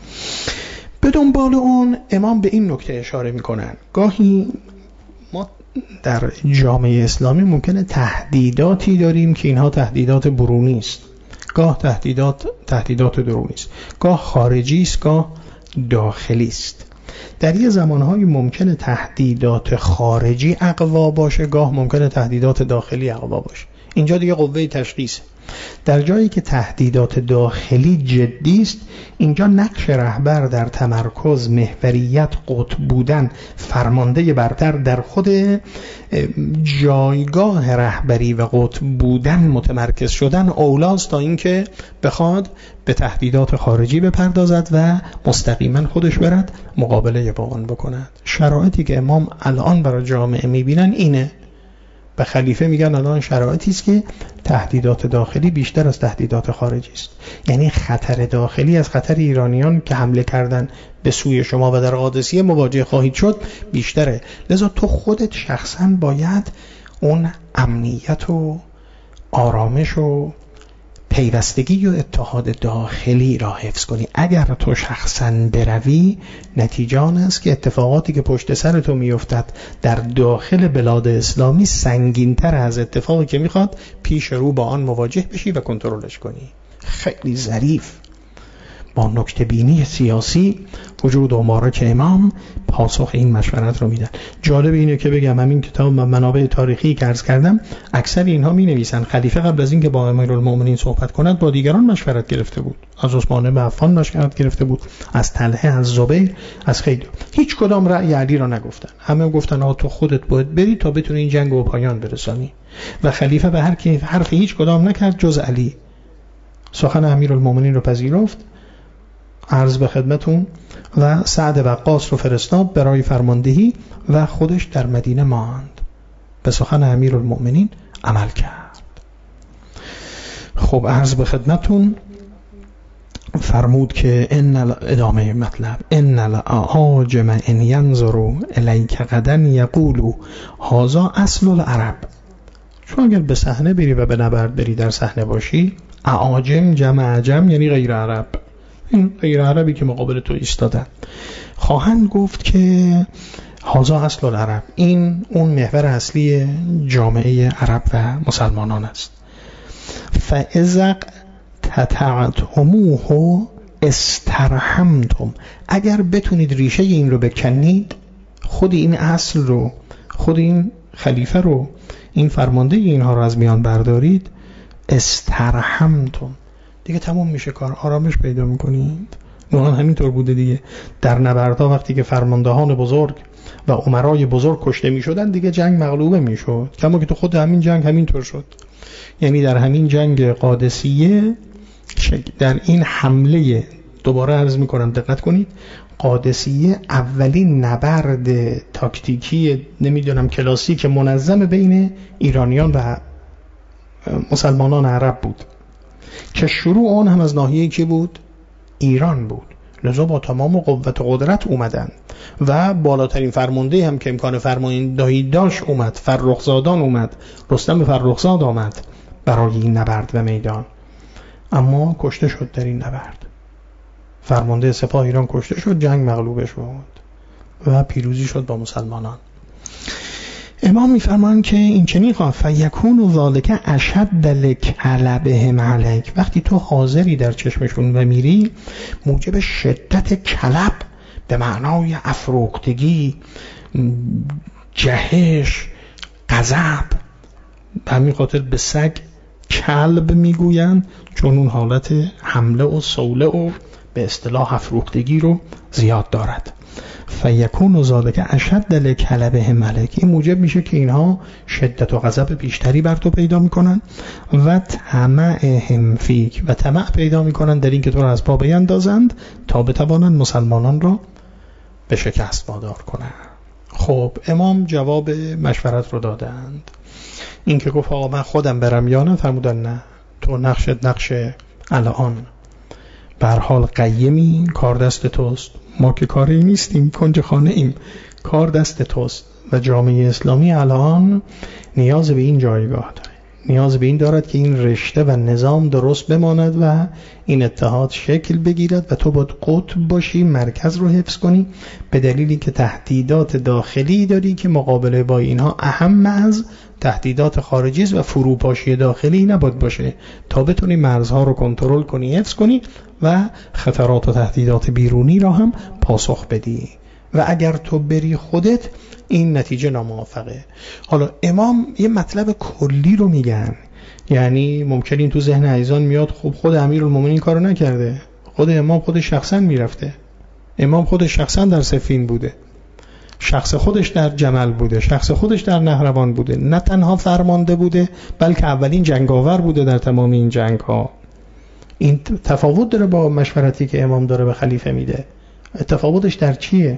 Speaker 1: به دنبال اون امام به این نکته اشاره میکنن گاهی ما در جامعه اسلامی ممکنه تهدیداتی داریم که اینها تهدیدات برونی است، گاه تهدیدات تهدیدات درونی است، گاه خارجی است، گاه داخلی است. در یه زمانهای ممکنه تهدیدات خارجی اقوا باشه، گاه ممکنه تهدیدات داخلی اقوا باشه. اینجا دیگه قوه تشخیصه. در جایی که تهدیدات داخلی جدی است، اینجا نقش رهبر در تمرکز، محوریت، قطب بودن، فرمانده برتر در خود جایگاه رهبری و قطب بودن متمرکز شدن اولاست تا اینکه بخواد به تهدیدات خارجی بپردازد و مستقیما خودش برد مقابله با آن بکند. شرایطی که امام الان برای جامعه میبینن اینه. به خلیفه میگن الان شرایطی است که تهدیدات داخلی بیشتر از تهدیدات خارجی است. یعنی خطر داخلی از خطر ایرانیان که حمله کردن به سوی شما و در قادسیه مواجه خواهید شد بیشتره. لذا تو خودت شخصا باید اون امنیت و آرامش و پیوستگی و اتحاد داخلی را حفظ کنی. اگر تو شخصا بروی نتیجه آن است که اتفاقاتی که پشت سر تو میافتد در داخل بلاد اسلامی سنگین‌تر از اتفاقی که میخواد پیش رو با آن مواجه بشی و کنترلش کنی. خیلی ظریف با نکته بینی سیاسی وجود اماره که امام پاسخ این مشورت رو میدن. جالب اینه که بگم همین کتاب منابع تاریخی که عرض کردم اکثر اینها می نویسن خلیفه قبل از اینکه با امیرالمومنین صحبت کند با دیگران مشورت گرفته بود. از عثمان بن عفان مشورت گرفته بود، از طلحه، از زبیر، از خیلی. هیچ کدام رأی علی را نگفتن. همه گفتن آ تو خودت باید بری تا بتونی این جنگ رو به پایان برسانی. و خلیفه به هر کی حرف هیچ کدام نکرد جز علی. سخن امیرالمومنین رو پذیرفت، عرض به خدمتون، و سعد وقاص رو فرستاد برای فرماندهی و خودش در مدینه ماند. به سخن امیرالمؤمنین عمل کرد. خب عرض به خدمتون فرمود که ان ادامه مطلب ان الاعاجم ان ينظروا الیک غدا یقولوا هذا اصل العرب. چون اگر به صحنه بری و به نبرد بری در صحنه باشی، اعاجم جمع عجم یعنی غیر عرب، این غیر عربی که مقابل تو ایستادن خواهند گفت که هذا اصل العرب، این اون محور اصلی جامعه عرب و مسلمانان است. فاذا تتعتموه استرحمتم، اگر بتونید ریشه این رو بکنید، خود این اصل رو، خود این خلیفه رو، این فرمانده اینها رو از میان بردارید، استرحمتم، دیگه تموم میشه کار، آرامش پیدا میکنید. نوعا همینطور بوده دیگه، در نبردها وقتی که فرماندهان بزرگ و امرای بزرگ کشته میشدن دیگه جنگ مغلوبه میشد، کما که تو خود همین جنگ همینطور شد. یعنی در همین جنگ قادسیه، در این حمله، دوباره عرض میکنم دقت کنید، قادسیه اولین نبرد تاکتیکی نمیدونم کلاسیک منظم بین ایرانیان و مسلمانان عرب بود که شروع اون هم از ناحیه‌ای که بود ایران بود. لذا با تمام قوت و قدرت اومدن و بالاترین فرمانده هم که امکان فرماندهی داشت اومد، فرخزادان اومد، رستم فرخزاد آمد برای این نبرد و میدان، اما کشته شد در این نبرد. فرمانده سپاه ایران کشته شد، جنگ مغلوب شد و پیروزی شد با مسلمانان. امام میفرمایند که این چنین خواهد فیکون ذالک اشد لک علبهم علیک، وقتی تو حاضری در چشمشون و میری، موجب شدت کلب به معنای افروختگی، جهش، غضب، به همین خاطر به سگ کلب میگویند، چون اون حالت حمله و صوله و به اصطلاح افروختگی رو زیاد دارد. فیکون ذالک اشد لکلبهم علیک، این موجب میشه که اینها شدت و غضب بیشتری بر تو پیدا میکنن و طمعهم فیک، و طمع پیدا میکنن در این که تو را از پا بیندازند تا بتوانند مسلمانان را به شکست وادار کنند. خب امام جواب مشورت رو دادند. این که گفت آقا من خودم برم یا نه، فرمودن نه، تو نقشت نقش الان به هر حال قیمی، کار دست توست، ما که کاری نیستیم، کنج خانه ایم، کار دست توست و جامعه اسلامی الان نیاز به این جایگاه داره، نیاز به این دارد که این رشته و نظام درست بماند و این اتحاد شکل بگیرد و تو باید قطب باشی، مرکز رو حفظ کنی، به دلیلی که تهدیدات داخلی داری که مقابله با اینها اهم از تهدیدات خارجی است و فروپاشی داخلی نباید باشه تا بتونی مرزها رو کنترل کنی، حفظ کنی و خطرات و تهدیدات بیرونی را هم پاسخ بدی. و اگر تو بری خودت، این نتیجه ناموفقه. حالا امام یه مطلب کلی رو میگن، یعنی ممکن این تو ذهن عزیزان میاد خب خود امیرالمومنین کارو نکرده، خود امام خود شخصا میرفته، امام خود شخصا در صفین بوده، شخص خودش در جمل بوده، شخص خودش در نهروان بوده، نه تنها فرمانده بوده بلکه اولین جنگاور بوده در تمام این جنگ ها. این تفاوت داره با مشورتی که امام داره به خلیفه میده. تفاوتش در چیه؟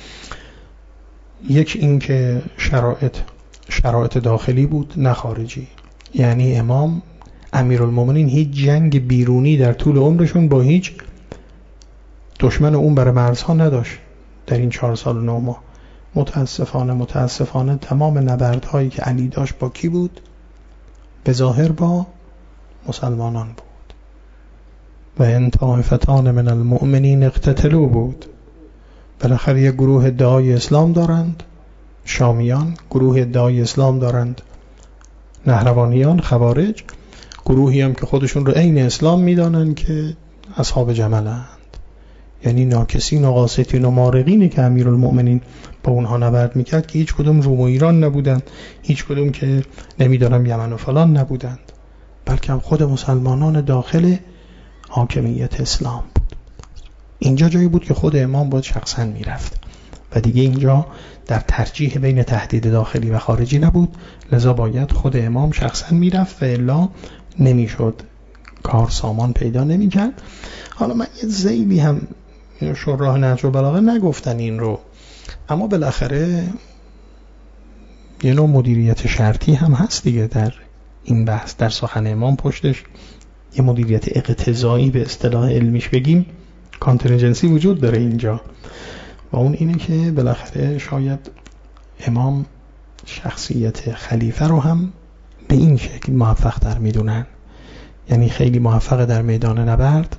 Speaker 1: یک این که شرایط شرایط داخلی بود نه خارجی، یعنی امام امیرالمومنین هیچ جنگ بیرونی در طول عمرشون با هیچ دشمن اون بر مرزها نداشت در این چهار سال و نه ماه. متاسفانه متاسفانه تمام نبردهایی که علی داشت با کی بود؟ به ظاهر با مسلمانان بود. و ان طائفتان من المؤمنین اقتتلوا بود. بالاخره یک گروه ادعای اسلام دارند شامیان، گروه ادعای اسلام دارند نهروانیان خوارج، گروهی هم که خودشون رو عین اسلام میدانند که اصحاب جملند، یعنی ناکسین و قاسطین و مارقینی که امیرالمؤمنین با اونها نبرد میکرد که هیچ کدوم روم و ایران نبودند، هیچ کدوم که نمیدانم یمن و فلان نبودند، بلکه هم خود مسلمانان داخل حاکمیت اسلام بود. اینجا جایی بود که خود امام باید شخصا میرفت و دیگه اینجا در ترجیح بین تهدید داخلی و خارجی نبود، لذا باید خود امام شخصا میرفت و الا نمیشد، کار سامان پیدا نمیکرد. حالا من یه ذیلی هم شراح نهج البلاغه نگفتن این رو، اما بالاخره یه نوع مدیریت شرطی هم هست دیگه در این بحث، در سخن امام پشتش یه مدیریت اقتضایی به اصطلاح علمیش بگیم کانتینجنسی وجود داره اینجا، و اون اینه که بالاخره شاید امام شخصیت خلیفه رو هم به این شکل موفق در میدونن، یعنی خیلی موفق در میدان نبرد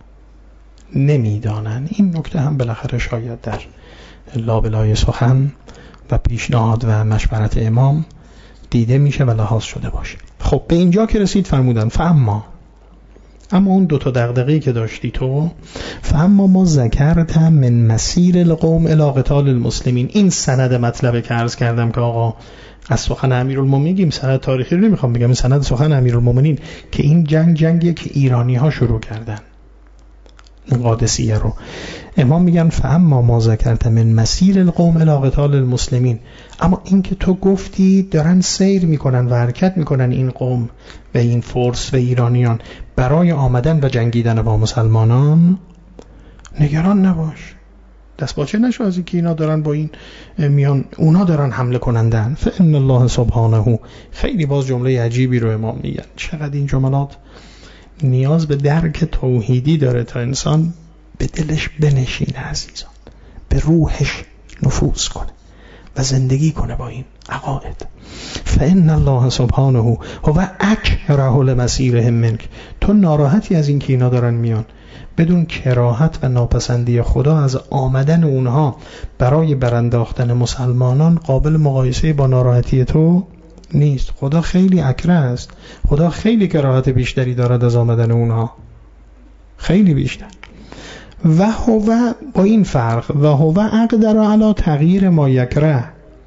Speaker 1: نمیدانن. این نکته هم بالاخره شاید در لابلای سخن و پیشنهاد و مشورت امام دیده میشه و لحاظ شده باشه. خب به اینجا که رسید فرمودن فاما، اما اون دوتا دغدغه‌ای که داشتی تو، فاما ما ذکرت من مسیر القوم الی قتال المسلمین، این سند مطلبه که عرض کردم که آقا از سخن امیرالمومنین میگیم، سند تاریخی رو نمیخوام بگم، سند سخن امیرالمومنین که این جنگ جنگیه که ایرانی ها شروع کردن، این قادسیه رو. امام میگن فاما ما ذکرت من مسیر القوم الی قتال المسلمین، اما این که تو گفتی دارن سیر میکنن و حرکت میکنن این قوم و این فرس و ایرانیان برای آمدن و جنگیدن با مسلمانان، نگران نباش، دست باچه نشو از اینکه اینا دارن با این میان اونا دارن حمله کنندن. فإن الله سبحانه، خیلی باز جمله عجیبی رو امام میگن، چقدر این جملات نیاز به درک توحیدی داره تا انسان به دلش بنشینه عزیزان، به روحش نفوذ کنه و زندگی کنه با این عقاید. فإن الله سبحانه هو اکره لمسیرهم منک، تو ناراحتی از این که اینا دارن میان، بدون کراهت و ناپسندی خدا از آمدن اونها برای برانداختن مسلمانان قابل مقایسه با ناراحتی تو نیست. خدا خیلی اکره است، خدا خیلی کراهت بیشتری دارد از آمدن اونها، خیلی بیشتر. و هو، با این فرق، و هو اقدر علی تغییر ما یکره،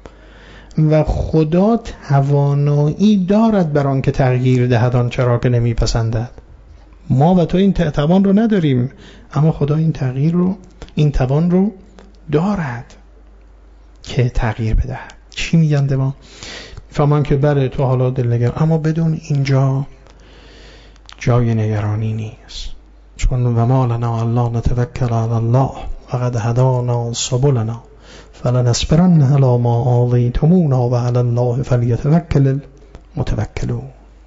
Speaker 1: و خدا توانایی دارد بر آن که تغییر دهد آن چرا که نمیپسندد. ما و تو این توان رو نداریم، اما خدا این تغییر رو، این توان رو دارد که تغییر بده. چی میگن ما؟ فهمان که بله تو حالا دلنگران، اما بدون اینجا جای نگرانی نیست، چون و ما لنا الا نتوکل علی الله وقد هدانا سبلنا فلنصبرن علی ما آذیتمونا و علی الله فلیتوکل المتوکلون.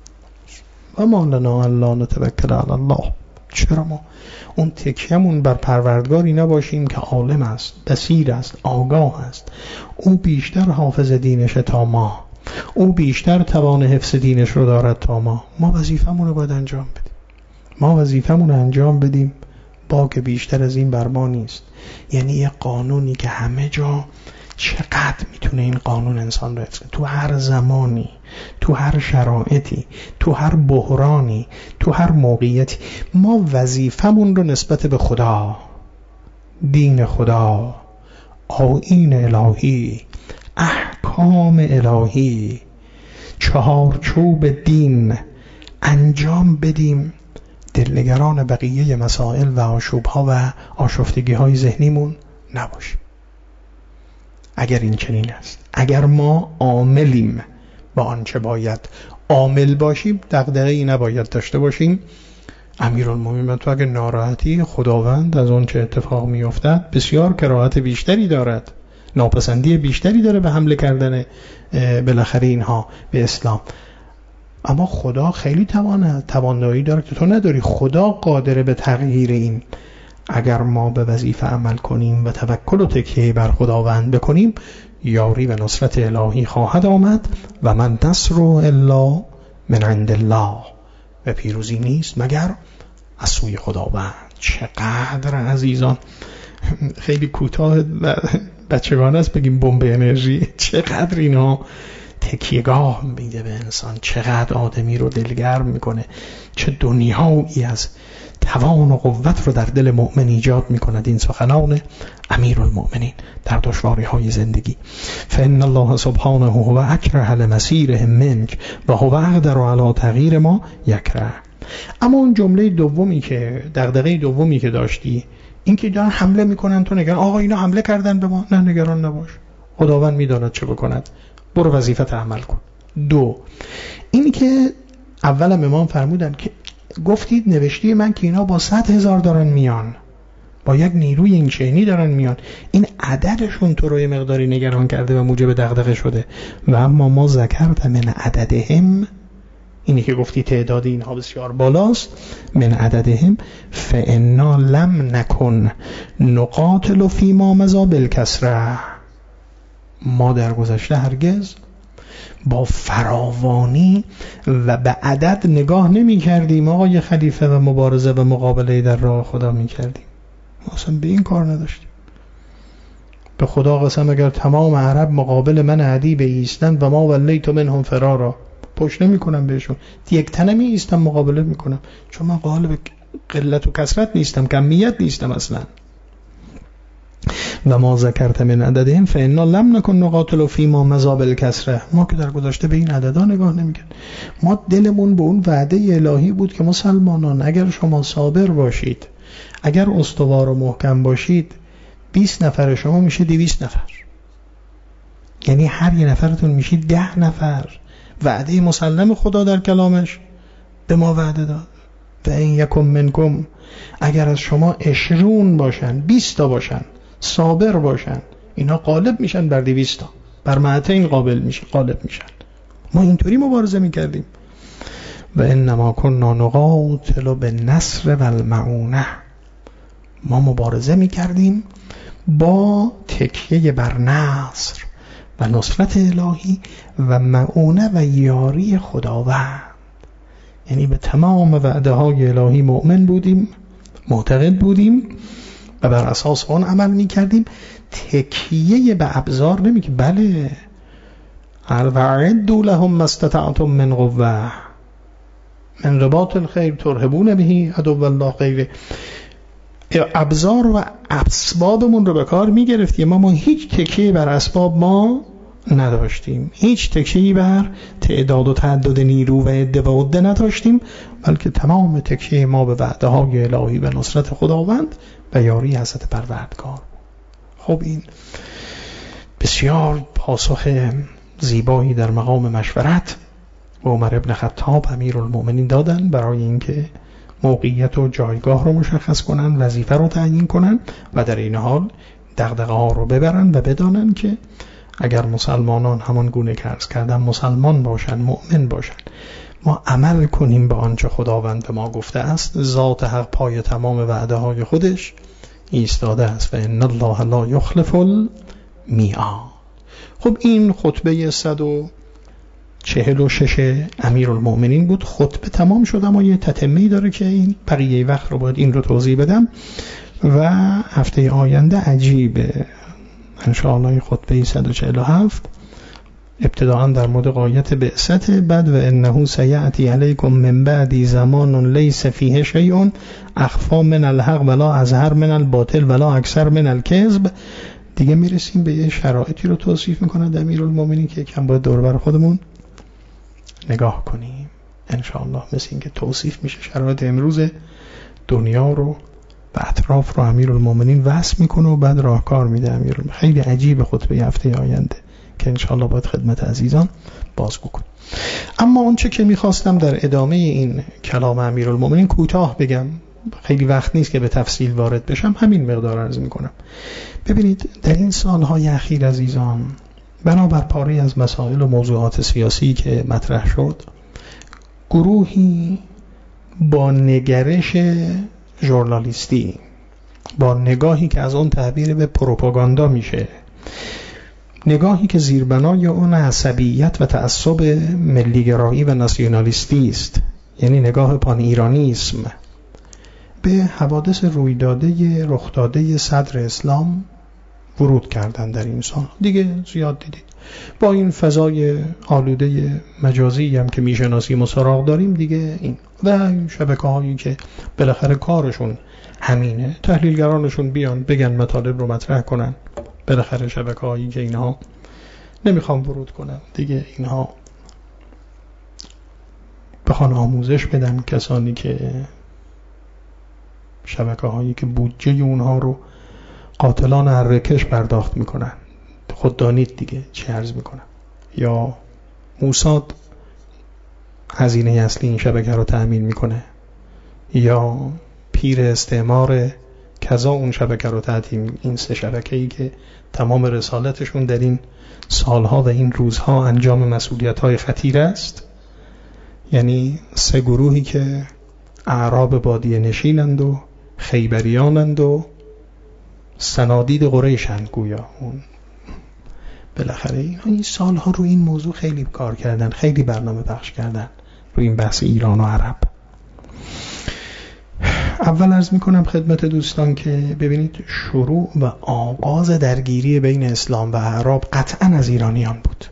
Speaker 1: و ما لنا الا نتوکل علی الله، چرا ما اون تکیه‌مون بر پروردگاری نباشیم که عالم است، بصیر است، آگاه است، او بیشتر حافظ دینش تا ما، او بیشتر توان حفظ دینش رو دارد تا ما. ما وظیفمون رو باید انجام بدیم، ما وظیفمون رو انجام بدیم، با که بیشتر از این بر ما نیست. یعنی یه قانونی که همه جا، چقدر میتونه این قانون انسان رو حفظ کنه، تو هر زمانی، تو هر شرایطی، تو هر بحرانی، تو هر موقعیتی. ما وظیفمون رو نسبت به خدا، دین خدا، آیین الهی، احکام الهی، چهارچوب دین انجام بدیم، دلنگران بقیه مسائل و آشوب‌ها و آشفتگی‌های ذهنیمون نباشیم. اگر این چنین است، اگر ما عاملیم با آنچه باید عامل باشیم، دغدغه‌ای نباید داشته باشیم. امیرالمومنین تو اگر ناراحتی خداوند از اون چه اتفاق میافتد، بسیار کراهت بیشتری دارد، ناپسندی بیشتری داره به حمله کردن بالاخره اینها به اسلام، اما خدا خیلی توانه توانایی داره که تو نداری. خدا قادره به تغییر این. اگر ما به وظیفه عمل کنیم و توکل و تکیه بر خداوند بکنیم، یاری و نصرت الهی خواهد آمد و من نصر الا من عند الله، و پیروزی نیست مگر از سوی خداوند. چقدر عزیزان، خیلی کوتاه و بچگانه است بگیم بمب انرژی، چقدر اینا تکیهگاه میده به انسان، چقدر آدمی رو دلگرم میکنه، چه دنیایی از توان و قوت رو در دل مؤمن ایجاد میکند این سخنان امیرالمؤمنین در دشواری های زندگی. فإن الله سبحانه هو اکره لمسیرهم منک و هو اقدر علی تغییر ما یکره. اما اون جمله دومی که دغدغه دومی که داشتی، این که دارن حمله میکنن، تو نگران آقا اینا حمله کردن به ما، نه نگران نباش، خداوند میداند چه بکند، برو وظیفت عمل کن. دو، اینی که اولم امام فرمودن که گفتید نوشتی من که اینا با صد هزار دارن میان، با یک نیروی این چینی دارن میان، این عددشون تو رو یه مقداری نگران کرده و موجب دغدغه شده. و اما ما ذکرت من عددهم، اینی که گفتی تعداد اینها بسیار بالاست، من عددهم فانا لم نکن نقاتل فیما مضی بالکسره، ما در گذشته هرگز با فراوانی و به عدد نگاه نمی کردیم آقای خلیفه و مبارزه و مقابله در راه خدا می کردیم. ما اصلا به این کار نداشتیم. به خدا قسم اگر تمام عرب مقابل من علی بایستن و ما ولیت منهم فرارا، پشت نمی کنم بهشون، یک تنه می ایستم مقابله می کنم، چون من قالب قلت و کثرت نیستم، کمیت نیستم اصلا. و ما ذکرت من عددهم فانا لم نکن نقاتل فیما مضى بالکثره. ما که در گذشته به این عددا نگاه نمی‌کرد. ما دلمون به اون وعده الهی بود که مسلمانان اگر شما صابر باشید، اگر استوار و محکم باشید، بیست نفر شما میشه دویست نفر، یعنی هر یه نفرتون میشه ده نفر. وعده مسلم خدا در کلامش به ما وعده داد. و این یکم منکم، اگر از شما عشرون باشن، بیست تا باشن، صابر باشن، اینا غالب میشن بر دویست تا، بر معتین قابل میشه غالب میشن. ما اینطوری مبارزه میکردیم. و انما كنا نقاتل بالنصر والمعونه، ما مبارزه میکردیم با تکیه بر نصر و نصرت الهی و معونه و یاری خداوند. یعنی به تمام وعده های الهی مؤمن بودیم، معتقد بودیم و بر اساس آن عمل میکردیم. تکیه به ابزار نمی که بله وَأَعِدُّوا لَهُم مَّا اسْتَطَعْتُم مِّن قُوَّةٍ مِّن رِبَاطِ الْخَیل ترهبون به عدو الله غیره، ابزار و اسبابمون رو به کار میگرفتیم. ما ما هیچ تکیه بر اسباب ما نداشتیم، هیچ تکیه بر تعداد و تعدد نیرو و عده و عده نداشتیم، بلکه تمام تکیه ما به وعده های الهی و نصرت خداوند و یاری حضرت پروردگار. خب این بسیار پاسخ زیبایی در مقام مشورت و عمر ابن خطاب امیرالمؤمنین دادن برای اینکه موقعیت و جایگاه رو مشخص کنن، وظیفه رو تعیین کنن و در این حال دغدغه ها رو ببرن و بدانن که اگر مسلمانان همان گونه که عرض کردم مسلمان باشن، مؤمن باشن، ما عمل کنیم به آنچه خداوند ما گفته است، ذات حق پای تمام وعده های خودش ایستاده است و ان الله لا یخلف المیعاد. خب این خطبه صد و چهل و شش امیرالمؤمنین بود. خطبه تمام شد، اما یه تتمه‌ای داره که این بقیه وقت رو باید این رو توضیح بدم و هفته آینده عجیبه انشاءالله خطبه صد و چهل و هفت ابتداءً در مورد غایت بعثت، بعد و انه سیأتی علیکم من بعدی زمان لیس فیه شیء اخفی من الحق ولا اظهر من الباطل ولا اکثر من الکذب. دیگه میرسیم به یه شرایطی رو توصیف میکنه امیرالمؤمنین که یکم باید دور بر خودمون نگاه کنیم انشاءالله. مثل این که توصیف میشه شرایط امروز دنیا رو و اطراف رو امیرالمؤمنین وصف میکنه و بعد راهکار میده امیرالمؤمنین. خیلی عجیب خطبه هفته آینده که انشاءالله باید خدمت عزیزان بازگو کنم. اما اون چه که میخواستم در ادامه این کلام امیرالمؤمنین کوتاه بگم، خیلی وقت نیست که به تفصیل وارد بشم، همین مقدار عرض میکنم. ببینید در این سالهای اخیر عزیزان بنابر پاره از مسائل و موضوعات سیاسی که مطرح شد، گروهی با نگرش ژورنالیستی، با نگاهی که از اون تعبیر به پروپاگاندا میشه، نگاهی که زیربنای اون عصبیت و تعصب ملیگرایی و ناسیونالیستی است، یعنی نگاه پان ایرانیسم، به حوادث رویداده رخداده صدر اسلام ورود کردن در این سال. دیگه زیاد دیدید با این فضای آلوده مجازی هم که میشناسیم و سراغ داریم دیگه، این و این شبکه هایی که بالاخره کارشون همینه، تحلیلگرانشون بیان بگن مطالب رو مطرح کنن، بالاخره شبکه هایی که اینها نمیخوام ورود کنم دیگه، اینها بخوان آموزش بدن کسانی که شبکه هایی که بودجه اونها رو قاتلان ارکش پرداخت میکنن، خود دانید دیگه چه عرض میکنم، یا موساد هزینه اصلی این شبکه رو تأمین میکنه، یا پیر استعمار کذا اون شبکه رو تأمین. این سه شبکه‌ای که تمام رسالتشون در این سالها و این روزها انجام مسئولیت‌های خطیر است، یعنی سه گروهی که اعراب بادیه نشینند و خیبریانند و صنادید قریشند، گویا اون بالاخره این این سالها رو این موضوع خیلی کار کردن، خیلی برنامه پخش کردن رو این بحث ایران و عرب. اول عرض میکنم خدمت دوستان که ببینید شروع و آغاز درگیری بین اسلام و عرب قطعا از ایرانیان بود،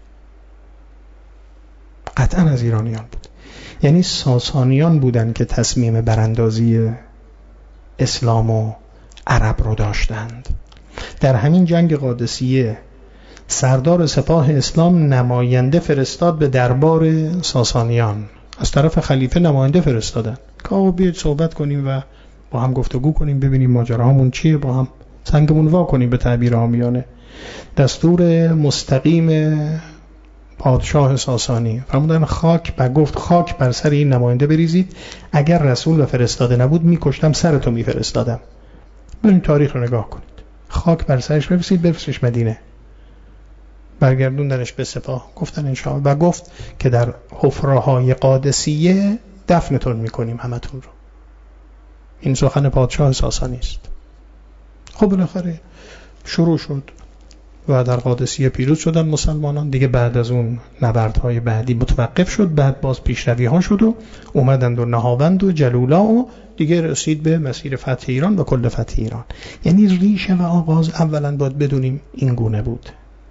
Speaker 1: قطعا از ایرانیان بود. یعنی ساسانیان بودن که تصمیم براندازی اسلام و عرب رو داشتند. در همین جنگ قادسیه سردار سپاه اسلام نماینده فرستاد به دربار ساسانیان، از طرف خلیفه نماینده فرستادن که آقا بیاید صحبت کنیم و با هم گفتگو کنیم، ببینیم ماجراهامون چیه، با هم سنگمون وا کنیم به تعبیر عامیانه. دستور مستقیم پادشاه ساسانی فرمودن خاک بر گفت خاک بر سر این نماینده بریزید، اگر رسول و فرستاده نبود میکشتم، سرتو میفرستادم. برین تاریخ رو نگاه کنید. خاک بر سرش بریزید، بفرستش مدینه. برگردوندنش به سپاه، گفتن انشاءالله، و گفت که در حفره‌های قادسیه دفنتون میکنیم همتون رو. این سخن پادشاه ساسانی است. خب بالاخره شروع شد و در قادسیه پیروز شدن مسلمانان. دیگه بعد از اون نبردهای بعدی متوقف شد، بعد باز پیشروی ها شد و اومدند و نهاوند و جلولا و دیگه رسید به مسیر فتح ایران و کل فتح ایران. یعنی ریشه و آغاز اولا باید بدونیم این گونه بود.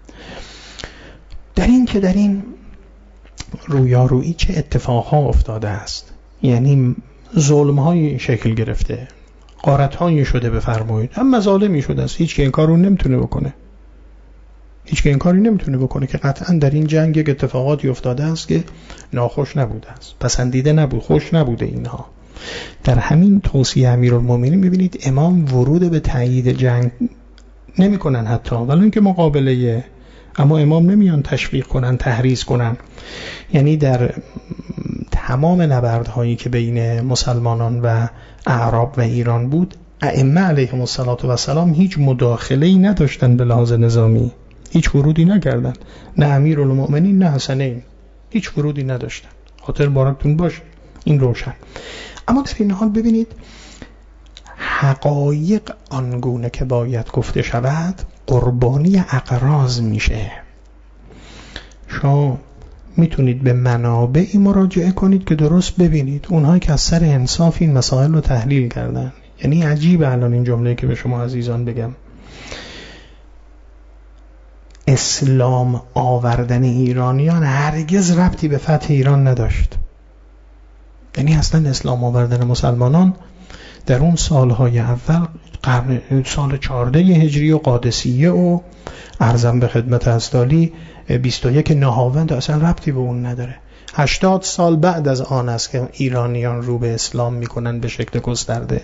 Speaker 1: در این که در این رویارویی چه اتفاقها افتاده است، یعنی ظلم‌های شکل گرفته، غارت‌هایی شده بفرمایید، هم مظالمی شده است، هیچ که این کار رو نمیتونه بکنه، هیچ که این کاری نمیتونه بکنه که قطعا در این جنگ یک اتفاقاتی افتاده است که ناخوش نبوده است، پسندیده نبود، خوش نبوده اینها. در همین توصیه امیرالمومنین می‌بینید امام ورود به تایید جنگ نمی‌کنن حتی، ولی اینکه مقابله، اما امام نمیان تشویق کنن، تحریض کنن. یعنی در تمام نبردهایی که بین مسلمانان و اعراب و ایران بود، ائمه علیهم السلام هیچ مداخله‌ای نداشتن به لحاظ نظامی، هیچ ورودی نکردن، نه امیرالمومنین نه حسنین، هیچ ورودی نداشتن. خاطر بارکتون باشه این روشن. اما در این حال ببینید حقایق آنگونه که باید گفته شود قربانی اقراض میشه. شما میتونید به منابعی مراجعه کنید که درست ببینید اونهایی که از سر انصاف این مسائل رو تحلیل کردن. یعنی عجیبه الان این جمله که به شما عزیزان بگم، اسلام آوردن ایرانیان هرگز ربطی به فتح ایران نداشت. یعنی اصلا اسلام آوردن مسلمانان در اون سالهای اول، قرن سال چهارده هجری و قادسیه و عرضم به خدمت استالی بیست و یک نهاوند، اصلا ربطی به اون نداره. هشتاد سال بعد از آن است که ایرانیان رو به اسلام میکنن به شکل گسترده.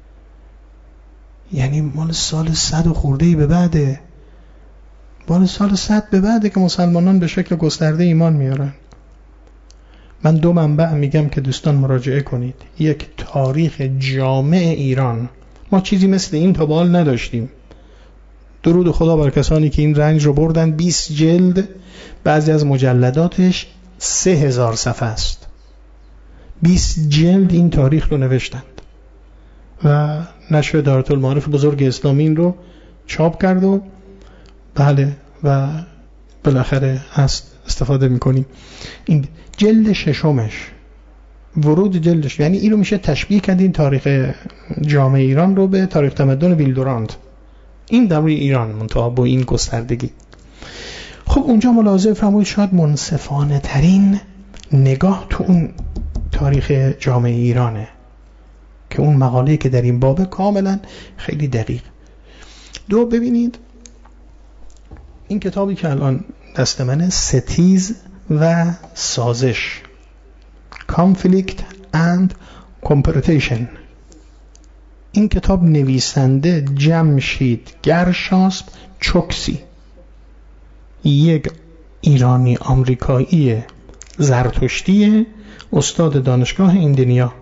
Speaker 1: یعنی مال سال صد و خورده‌ای به بعده، مال سال صد به بعده که مسلمانان به شکل گسترده ایمان میارن. من دو منبع میگم که دوستان مراجعه کنید. یک، تاریخ جامع ایران. ما چیزی مثل این تا به حال نداشتیم. درود خدا بر کسانی که این رنج رو بردن. بیست جلد، بعضی از مجلداتش سه هزار صفحه است. بیست جلد این تاریخ رو نوشتند و نشر دارالمعارف بزرگ اسلامی این رو چاپ کرد و بله و بالاخره هست استفاده میکنیم. این جلد ششمش، ورود جلدش، یعنی این رو میشه تشبیه کرد این تاریخ جامع ایران رو به تاریخ تمدن ویلدورانت. این در روی ایران منتها با این گستردگی. خب اونجا ملاحظه فرمایید شاید منصفانه ترین نگاه تو اون تاریخ جامع ایرانه که اون مقاله‌ای که در این باب کاملا خیلی دقیق. دو، ببینید این کتابی که الان دست منه، ستیز و سازش، Conflict and Confrontation. این کتاب نویسنده جمشید گرشاسب چوکسی، یک ایرانی آمریکایی زرتشتی، استاد دانشگاه ایندیا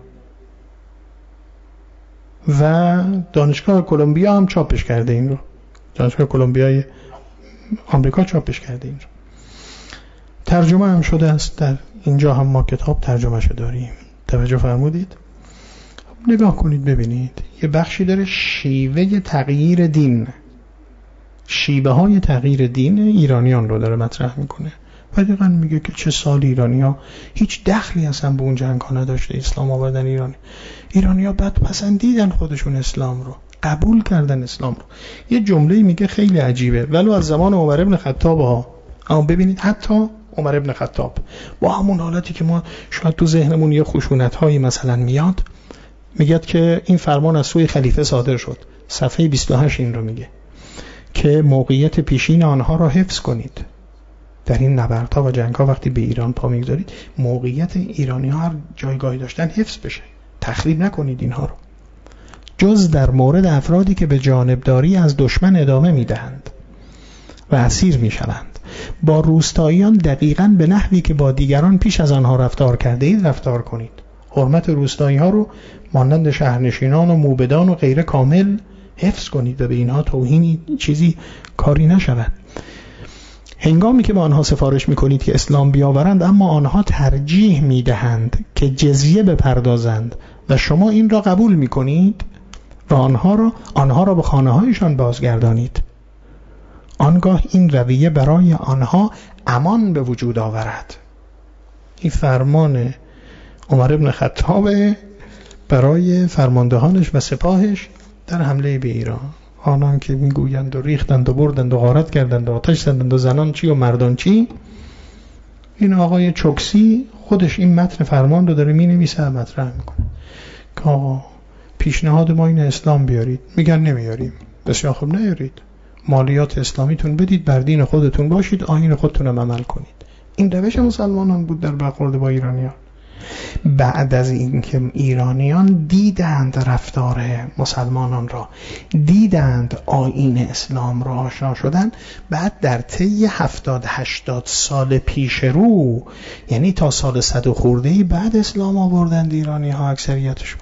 Speaker 1: و دانشگاه کلمبیا هم چاپش کرده این رو. دانشگاه کلمبیای آمریکا چاپش کرده این رو. ترجمه هم شده است، در اینجا هم ما کتاب ترجمه شده داریم. توجه فرمودید؟ نگاه کنید ببینید یه بخشی داره شیوه تغییر دین، شیبه های تغییر دین ایرانیان رو داره مطرح میکنه و دقیقا میگه که چه سال ایرانی ها هیچ دخلی اصلا به اون جنگ ها نداشته اسلام آوردن ایرانی. ایرانی ها بد پسندیدن خودشون اسلام رو، قبول کردن اسلام رو. یه جمله میگه خیلی عجیبه، ولو از زمان عمر ابن خطاب ها. اما ببینید حتی عمر ابن خطاب با همون حالتی که ما شاید تو ذهنمون یه خشونت هایی مثلا میاد، میگه که این فرمان از سوی خلیفه صادر شد. صفحه بیست و هشت این رو میگه که موقعیت پیشین آنها را حفظ کنید. در این نبردها و جنگ‌ها وقتی به ایران پا میگذارید، موقعیت ایرانی‌ها هر جایگاهی داشتن حفظ بشه، تخریب نکنید اینها رو، جز در مورد افرادی که به جانبداری از دشمن ادامه میدهند و اسیر میشوند. با روستاییان دقیقاً به نحوی که با دیگران پیش از آنها رفتار کرده اید رفتار کنید. حرمت روستایی‌ها رو مانند شهرنشینان و موبدان و غیره کامل حفظ کنید و به اینها توهینی چیزی کاری نشود. هنگامی که با آنها سفارش میکنید که اسلام بیاورند، اما آنها ترجیح میدهند که جزیه بپردازند و شما این را قبول میکنید و آنها را آنها را به خانه هایشان بازگردانید، آنگاه این رویه برای آنها امان به وجود آورد. این فرمان عمر ابن خطاب برای فرماندهانش و سپاهش در حمله به ایران. آنان که میگویند و ریختند و بردند و غارت کردند و آتش زدند و زنان چی و مردان چی، این آقای چوکسی خودش این متن فرمان رو داره می نویسه و مطرح میکنه که آقا پیشنهاد ما این اسلام بیارید. میگن نمیاریم. بسیار خوب نیارید، مالیات اسلامیتون بدید، بر دین خودتون باشید، آیین خودتونم عمل کنید. این روش مسلمانان بود در برخورد با ایرانیان. بعد از اینکه ایرانیان دیدند رفتار مسلمانان را، دیدند آیین اسلام را آشنا شدن، بعد در طی هفتاد هشتاد سال پیش رو، یعنی تا سال صد و خورده‌ای بعد اسلام آوردند ایرانی ها اکثریتشون.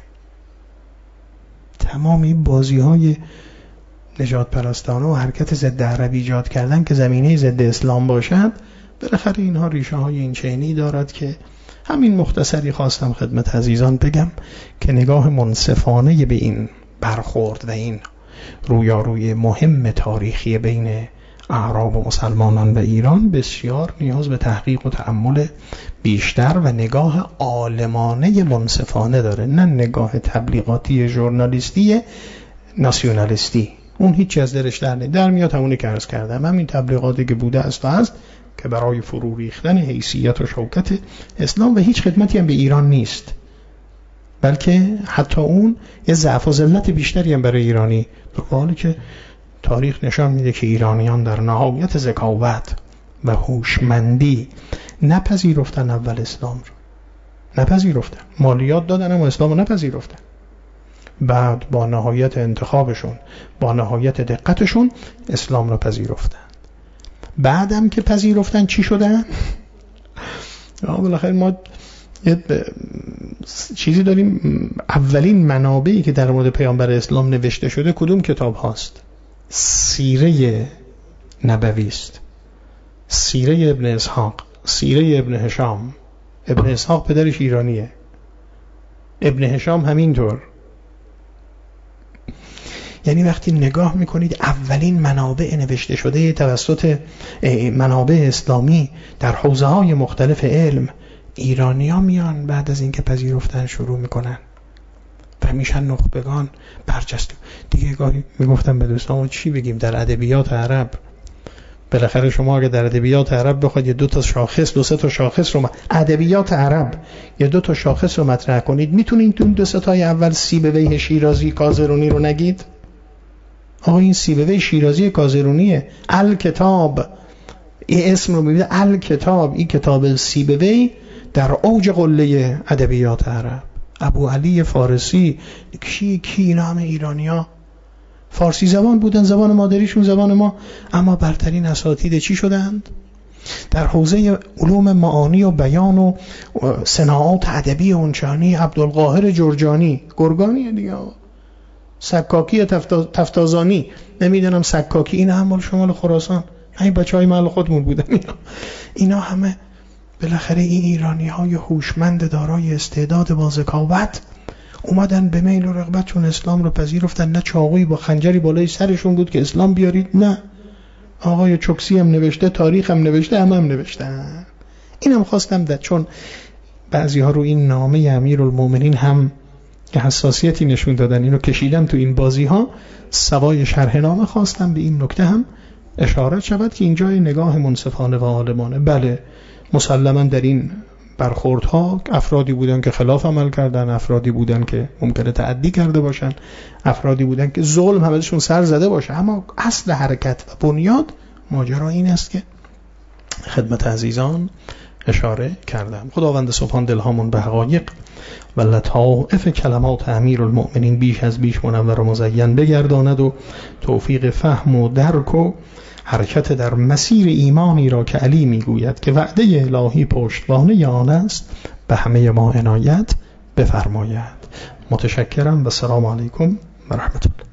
Speaker 1: تمامی بازی های نجات پرستانه و حرکت ضد عرب ایجاد کردن که زمینه ضد اسلام باشد، بالاخره اینها ریشه های این چینی دارد که همین مختصری خواستم خدمت عزیزان بگم که نگاه منصفانه به این برخورد و این رویاروی مهم تاریخی بین اعراب و مسلمانان و ایران بسیار نیاز به تحقیق و تأمل بیشتر و نگاه عالمانه منصفانه داره، نه نگاه تبلیغاتی ژورنالیستی ناسیونالیستی. اون هیچی از درش در نمیاد، در میاد همونی که عرض کردم، همین تبلیغاتی که بوده است و هست که برای فرو ریختن حیثیت و شوکت اسلام و هیچ خدمتی هم به ایران نیست، بلکه حتی اون یه ضعف و ذلت بیشتری هم برای ایرانی، در حالی که تاریخ نشان میده که ایرانیان در نهایت ذکاوت و هوشمندی نپذیرفتن اول اسلام رو، نپذیرفتن، مالیات دادن اما اسلام رو نپذیرفتن. بعد با نهایت انتخابشون، با نهایت دقتشون اسلام رو پذیرفتن. بعدم که پذیرفتن چی شدن؟ بالاخره ما یه چیزی داریم، اولین منابعی که در مورد پیامبر اسلام نوشته شده کدوم کتاب هاست؟ سیره نبوی است، سیره ابن اسحاق، سیره ابن هشام. ابن اسحاق پدرش ایرانیه، ابن هشام همینطور. یعنی وقتی نگاه میکنید اولین منابع نوشته شده توسط منابع اسلامی در حوزه های مختلف علم، ایرانی ها میان بعد از اینکه پذیرفتن شروع میکنن و میشن نخبگان برجسته. دیگه گاهی میگفتم به دوستان چی بگیم در ادبیات عرب، بالاخره شما اگه در ادبیات عرب بخواید یه دو تا شاخص، دو سه تا شاخص رو م... ادبیات عرب یه دو تا شاخص رو مطرح کنید، میتونید تو دو سه تای اول سیبویه شیرازی کازرونی رو نگید؟ آقا این سیبویه شیرازی کازرونیه، الکتاب، این اسم رو میبینید الکتاب، این کتاب سیبویه در اوج قله ادبیات عرب. ابو علی فارسی، کی کی اینا همه ایرانیا فارسی زبان بودن، زبان مادریشون زبان ما، اما برترین اساتید چی شدند؟ در حوزه علوم معانی و بیان و صناعات ادبی اونچانی عبدالقاهر جرجانی، گرگانی دیگه، سکاکی تفتازانی، نمیدونم سکاکی، این هم مال شمال خراسان، این بچهای محل خودمون بودن. اینا اینا همه بالاخره این ایرانی های هوشمند دارای استعداد با ذکاوت اومدن به میل و رغبتشون اسلام رو پذیرفتن. نه چاقویی با خنجری بالای سرشون بود که اسلام بیارید، نه آقای چوکسی هم نوشته، تاریخ هم نوشته، هم هم نوشتن. اینم خواستم ده، چون بعضی ها رو این نامه امیرالمومنین هم که حساسیتی نشون دادن، اینو کشیدم تو این بازی ها، سوای شرح نامه خواستم به این نکته هم اشاره شود که اینجا نگاه منصفانه و عالمانه. بله مسلما در این برخوردها افرادی بودن که خلاف عمل کردن، افرادی بودن که ممکنه تعدی کرده باشن، افرادی بودن که ظلم هم ازشون سر زده باشه، اما اصل حرکت و بنیاد ماجرا این است که خدمت عزیزان اشاره کردم. خداوند سبحان دلهامون به حقایق و لطائف کلمات امیرالمؤمنین بیش از بیش منور و مزین بگرداند و توفیق فهم و درک و حرکت در مسیر ایمانی را که علی میگوید که وعده الهی پشتوانه آن است به همه ما عنایت بفرماید. متشکرم و سلام علیکم و رحمت الله.